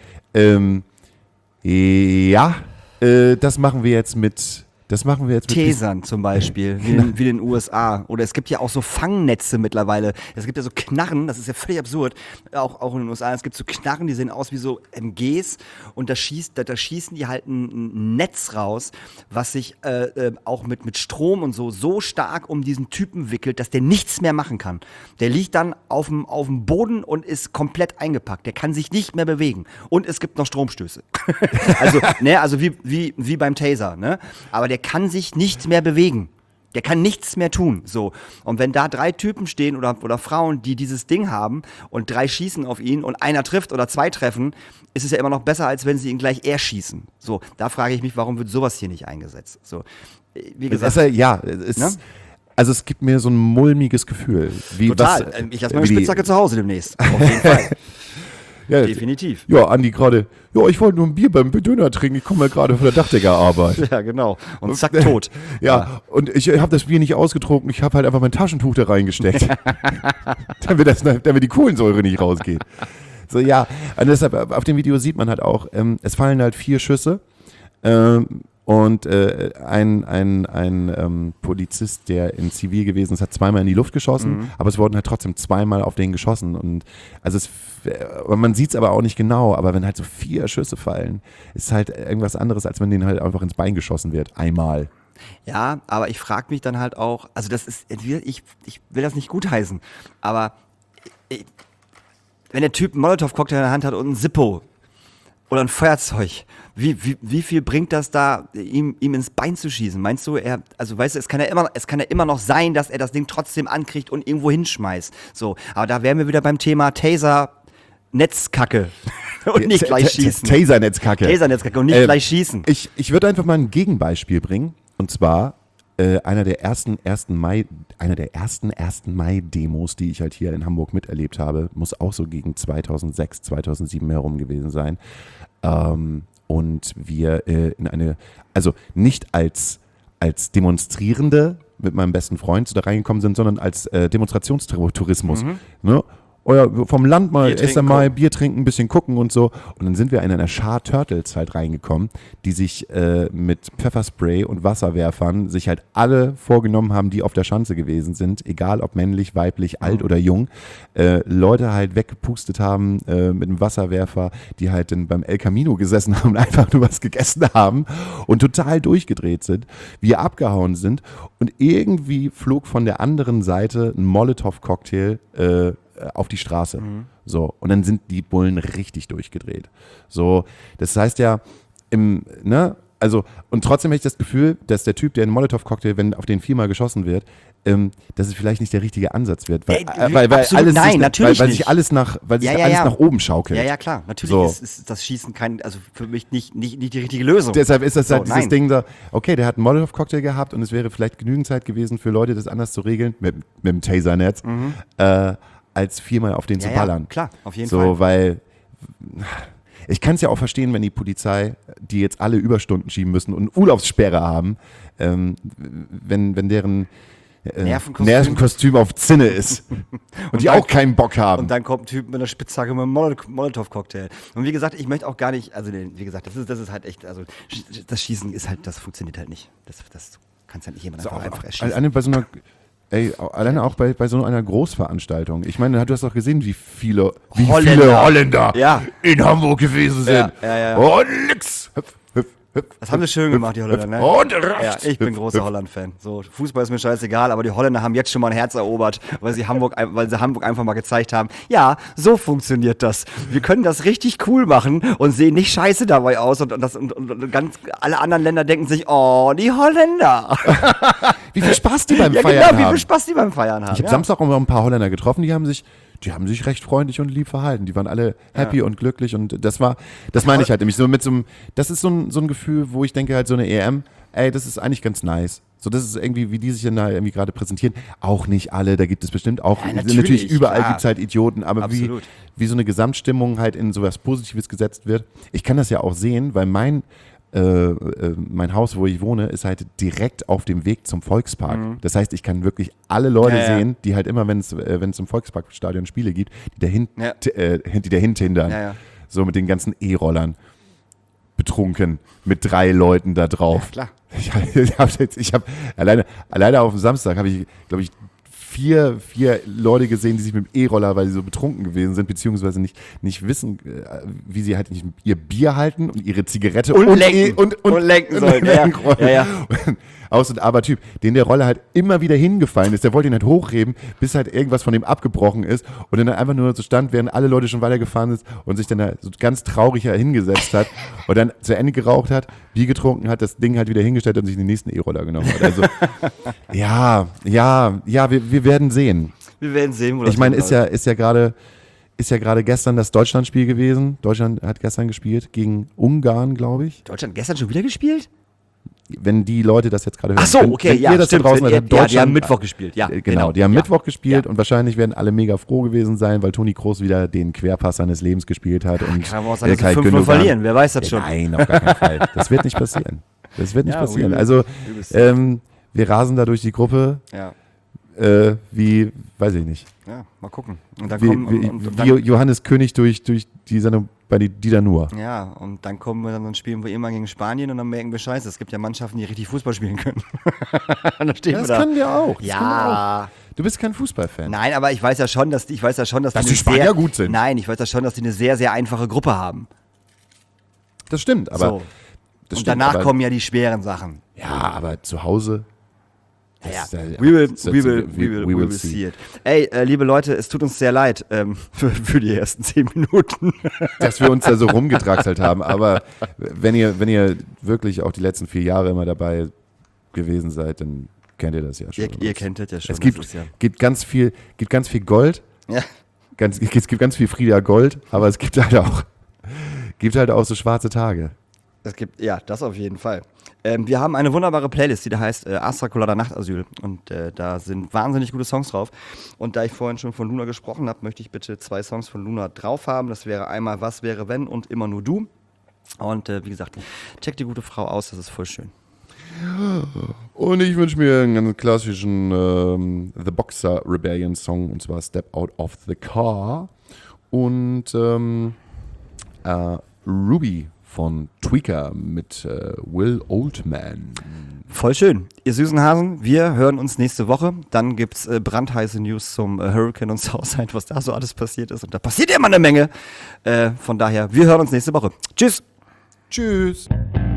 das machen wir jetzt mit
Tasern zum Beispiel, wie in den USA. Oder es gibt ja auch so Fangnetze mittlerweile. Es gibt ja so Knarren, das ist ja völlig absurd, auch in den USA. Es gibt so Knarren, die sehen aus wie so MGs und da schießen die halt ein Netz raus, was sich auch mit Strom und so stark um diesen Typen wickelt, dass der nichts mehr machen kann. Der liegt dann auf dem Boden und ist komplett eingepackt. Der kann sich nicht mehr bewegen. Und es gibt noch Stromstöße. also wie beim Taser, ne? Aber der kann sich nicht mehr bewegen. Der kann nichts mehr tun. So. Und wenn da 3 Typen stehen oder Frauen, die dieses Ding haben und 3 schießen auf ihn und einer trifft oder 2 treffen, ist es ja immer noch besser, als wenn sie ihn gleich erschießen. So, da frage ich mich, warum wird sowas hier nicht eingesetzt? So, wie gesagt.
Also es gibt mir so ein mulmiges Gefühl.
Total. Ich lasse meine Spitzhacke zu Hause demnächst. Auf jeden Fall.
Ja,
definitiv.
Ja, Andi gerade, ich wollte nur ein Bier beim Döner trinken, ich komme ja gerade von der Dachdeckerarbeit.
Ja, genau. Und zack, tot.
Ja, und ich habe das Bier nicht ausgetrunken, ich habe halt einfach mein Taschentuch da reingesteckt, damit die Kohlensäure nicht rausgeht. So, ja, und deshalb, auf dem Video sieht man halt auch, es fallen halt 4 Schüsse, und ein Polizist, der in Zivil gewesen ist, hat 2-mal in die Luft geschossen, aber es wurden halt trotzdem 2-mal auf den geschossen. Und also man sieht es aber auch nicht genau, aber wenn halt so 4 Schüsse fallen, ist halt irgendwas anderes, als wenn denen halt einfach ins Bein geschossen wird. Einmal.
Ja, aber ich frage mich dann halt auch, also das ist, ich will das nicht gutheißen, aber wenn der Typ einen Molotow-Cocktail in der Hand hat und ein Zippo oder ein Feuerzeug, wie viel bringt das da, ihm ins Bein zu schießen? Meinst du, es kann ja immer noch sein, dass er das Ding trotzdem ankriegt und irgendwo hinschmeißt. So, aber da wären wir wieder beim Thema Taser, Netzkacke und nicht gleich schießen.
Taser-Netzkacke.
Und nicht gleich schießen.
Ich würde einfach mal ein Gegenbeispiel bringen, und zwar einer der ersten 1. Mai-Demos, die ich halt hier in Hamburg miterlebt habe, muss auch so gegen 2006, 2007 herum gewesen sein. Und wir also nicht als Demonstrierende mit meinem besten Freund da reingekommen sind, sondern als Demonstrationstourismus. Ne? Vom Land mal erst einmal Bier trinken, ein bisschen gucken und so. Und dann sind wir in einer Schar Turtles halt reingekommen, die sich mit Pfefferspray und Wasserwerfern sich halt alle vorgenommen haben, die auf der Schanze gewesen sind, egal ob männlich, weiblich, alt oder jung, Leute halt weggepustet haben mit einem Wasserwerfer, die halt dann beim El Camino gesessen haben und einfach nur was gegessen haben und total durchgedreht sind, wir abgehauen sind und irgendwie flog von der anderen Seite ein Molotow-Cocktail auf die Straße. So, und dann sind die Bullen richtig durchgedreht. So, das heißt ja, Also, und trotzdem habe ich das Gefühl, dass der Typ, der einen Molotow-Cocktail, wenn auf den 4-mal geschossen wird, dass es vielleicht nicht der richtige Ansatz wird. Weil, weil
absolut,
alles
natürlich
weil
nicht.
sich alles nach oben schaukelt.
Ja, klar. Natürlich
So.
ist das Schießen also für mich nicht die richtige Lösung.
Deshalb ist das
So,
halt dieses
nein.
Ding da, okay, der hat einen Molotow-Cocktail gehabt und es wäre vielleicht genügend Zeit gewesen für Leute, das anders zu regeln, mit dem Tasernetz, als 4-mal auf den zu ballern.
Ja, klar, auf jeden
so,
Fall.
weil ich kann es ja auch verstehen, wenn die Polizei, die jetzt alle Überstunden schieben müssen und Urlaubssperre haben, wenn deren Nervenkostüm auf Zinne ist und die
dann-
auch keinen Bock haben.
Und dann kommt ein Typ mit einer Spitzhacke mit einem Molotow-Cocktail. Und wie gesagt, ich möchte auch gar nicht, also wie gesagt, das ist halt echt, also das Schießen ist halt, das funktioniert halt nicht. Das kannst halt nicht jemand einfach erschießen.
Alleine auch bei so einer Großveranstaltung. Ich meine, du hast doch gesehen, wie viele
Holländer.
Holländer
Ja.
in Hamburg gewesen sind.
Ja.
Und nix. Hüpf, hüpf, hüpf.
Das haben sie schön gemacht, die Holländer, ne?
Und
Ja,
rechts.
ich bin
Hüpf,
großer
hüpf.
Holland-Fan. So, Fußball ist mir scheißegal, aber die Holländer haben jetzt schon mal ein Herz erobert, weil sie Hamburg einfach mal gezeigt haben, ja, so funktioniert das. Wir können das richtig cool machen und sehen nicht scheiße dabei aus und ganz alle anderen Länder denken sich, oh, die Holländer.
Wie viel Spaß die beim
Ja,
Feiern
genau, wie
haben.
viel Spaß die beim Feiern haben.
Ich habe Samstag auch noch ein paar Holländer getroffen, die haben sich recht freundlich und lieb verhalten. Die waren alle happy und glücklich und das meine ich halt nämlich so das ist so ein Gefühl, wo ich denke halt so eine EM, das ist eigentlich ganz nice. So, das ist irgendwie, wie die sich dann da irgendwie gerade präsentieren. Auch nicht alle, da gibt es bestimmt auch,
Ja,
natürlich überall
klar.
gibt es halt Idioten, aber
Absolut.
wie so eine Gesamtstimmung halt in sowas Positives gesetzt wird. Ich kann das ja auch sehen, weil mein Haus, wo ich wohne, ist halt direkt auf dem Weg zum Volkspark. Das heißt, ich kann wirklich alle Leute sehen, die halt immer, wenn es im Volksparkstadion Spiele gibt, die dahin tindern.
Ja.
So mit den ganzen E-Rollern. Betrunken. Mit 3 Leuten da drauf.
Ja, klar.
Ich habe alleine auf dem Samstag habe ich, glaube ich, vier Leute gesehen, die sich mit dem E-Roller, weil sie so betrunken gewesen sind, beziehungsweise nicht wissen, wie sie halt nicht ihr Bier halten und ihre Zigarette
Und lenken. Und lenken sollen. Ja.
Und aber Typ, den der Roller halt immer wieder hingefallen ist, der wollte ihn halt hochheben, bis halt irgendwas von ihm abgebrochen ist und dann einfach nur so stand, während alle Leute schon weitergefahren sind und sich dann da so ganz traurig hingesetzt hat und dann zu Ende geraucht hat, Bier getrunken hat, das Ding halt wieder hingestellt und sich den nächsten E-Roller genommen hat. Also wir werden sehen.
Wir werden sehen, wo das
Ich meine,
hinläuft.
ist ja gerade gestern das Deutschlandspiel gewesen. Deutschland hat gestern gespielt gegen Ungarn, glaube ich.
Deutschland gestern schon wieder gespielt?
Wenn die Leute das jetzt gerade hören.
Ach so, okay,
wenn
ja,
ihr das
stimmt.
Da draußen
Ja,
hat Deutschland,
die haben Mittwoch gespielt. Ja,
genau. Die haben
Ja.
Mittwoch gespielt
Ja.
und wahrscheinlich werden alle mega froh gewesen sein, weil Toni Kroos wieder den Querpass seines Lebens gespielt hat. Und
Kann aber auch sein, dass
Ilkay
sie 5-0
Gündogan-
verlieren. Wer weiß das schon.
Nein, auf gar keinen Fall. Das wird nicht passieren. Das wird nicht
Ja,
passieren.
we will-
Also,
we will see.
wir rasen da durch die Gruppe,
Ja.
wie, weiß ich nicht.
Ja, mal gucken. Und dann
Wie,
kommen
wie,
und
wie
dann,
Johannes König durch die Sendung bei Dieter Nuhr.
ja, und dann kommen wir dann spielen wir immer gegen Spanien und dann merken wir Scheiße. Es gibt ja Mannschaften, die richtig Fußball spielen können. Und dann stehen
Das
wir da.
können wir auch. Das können wir
Ja.
auch. Du bist kein Fußballfan.
Nein, aber ich weiß ja schon, dass die
die Spanier gut sind.
Nein, ich weiß ja schon, dass die eine sehr, sehr einfache Gruppe haben.
Das stimmt, aber.
So.
Das
Und
stimmt,
danach
aber,
kommen ja die schweren Sachen.
Ja, aber zu Hause.
Ja,
das ist
we will see it. Ey, liebe Leute, es tut uns sehr leid für die ersten 10 Minuten.
Dass wir uns da so rumgedraxelt haben. Aber wenn ihr wirklich auch die letzten 4 Jahre immer dabei gewesen seid, dann kennt ihr das ja schon.
Ihr kennt das ja schon.
Es
das ist ja.
gibt ganz viel Gold.
Ja.
Es gibt ganz viel Frieda Gold, aber es gibt halt auch so schwarze Tage.
Das auf jeden Fall. Wir haben eine wunderbare Playlist, die da heißt Astra Colada Nachtasyl. Und da sind wahnsinnig gute Songs drauf. Und da ich vorhin schon von Luna gesprochen habe, möchte ich bitte 2 Songs von Luna drauf haben. Das wäre einmal Was wäre wenn und Immer nur du. Und wie gesagt, check die gute Frau aus, das ist voll schön.
Und ich wünsche mir einen ganz klassischen The Boxer Rebellion Song, und zwar Step Out of the Car. Und Ruby von Tweaker mit Will Oldman.
Voll schön. Ihr süßen Hasen, wir hören uns nächste Woche. Dann gibt's brandheiße News zum Hurricane und Southside, was da so alles passiert ist. Und da passiert immer eine Menge. Von daher, wir hören uns nächste Woche. Tschüss.
Tschüss.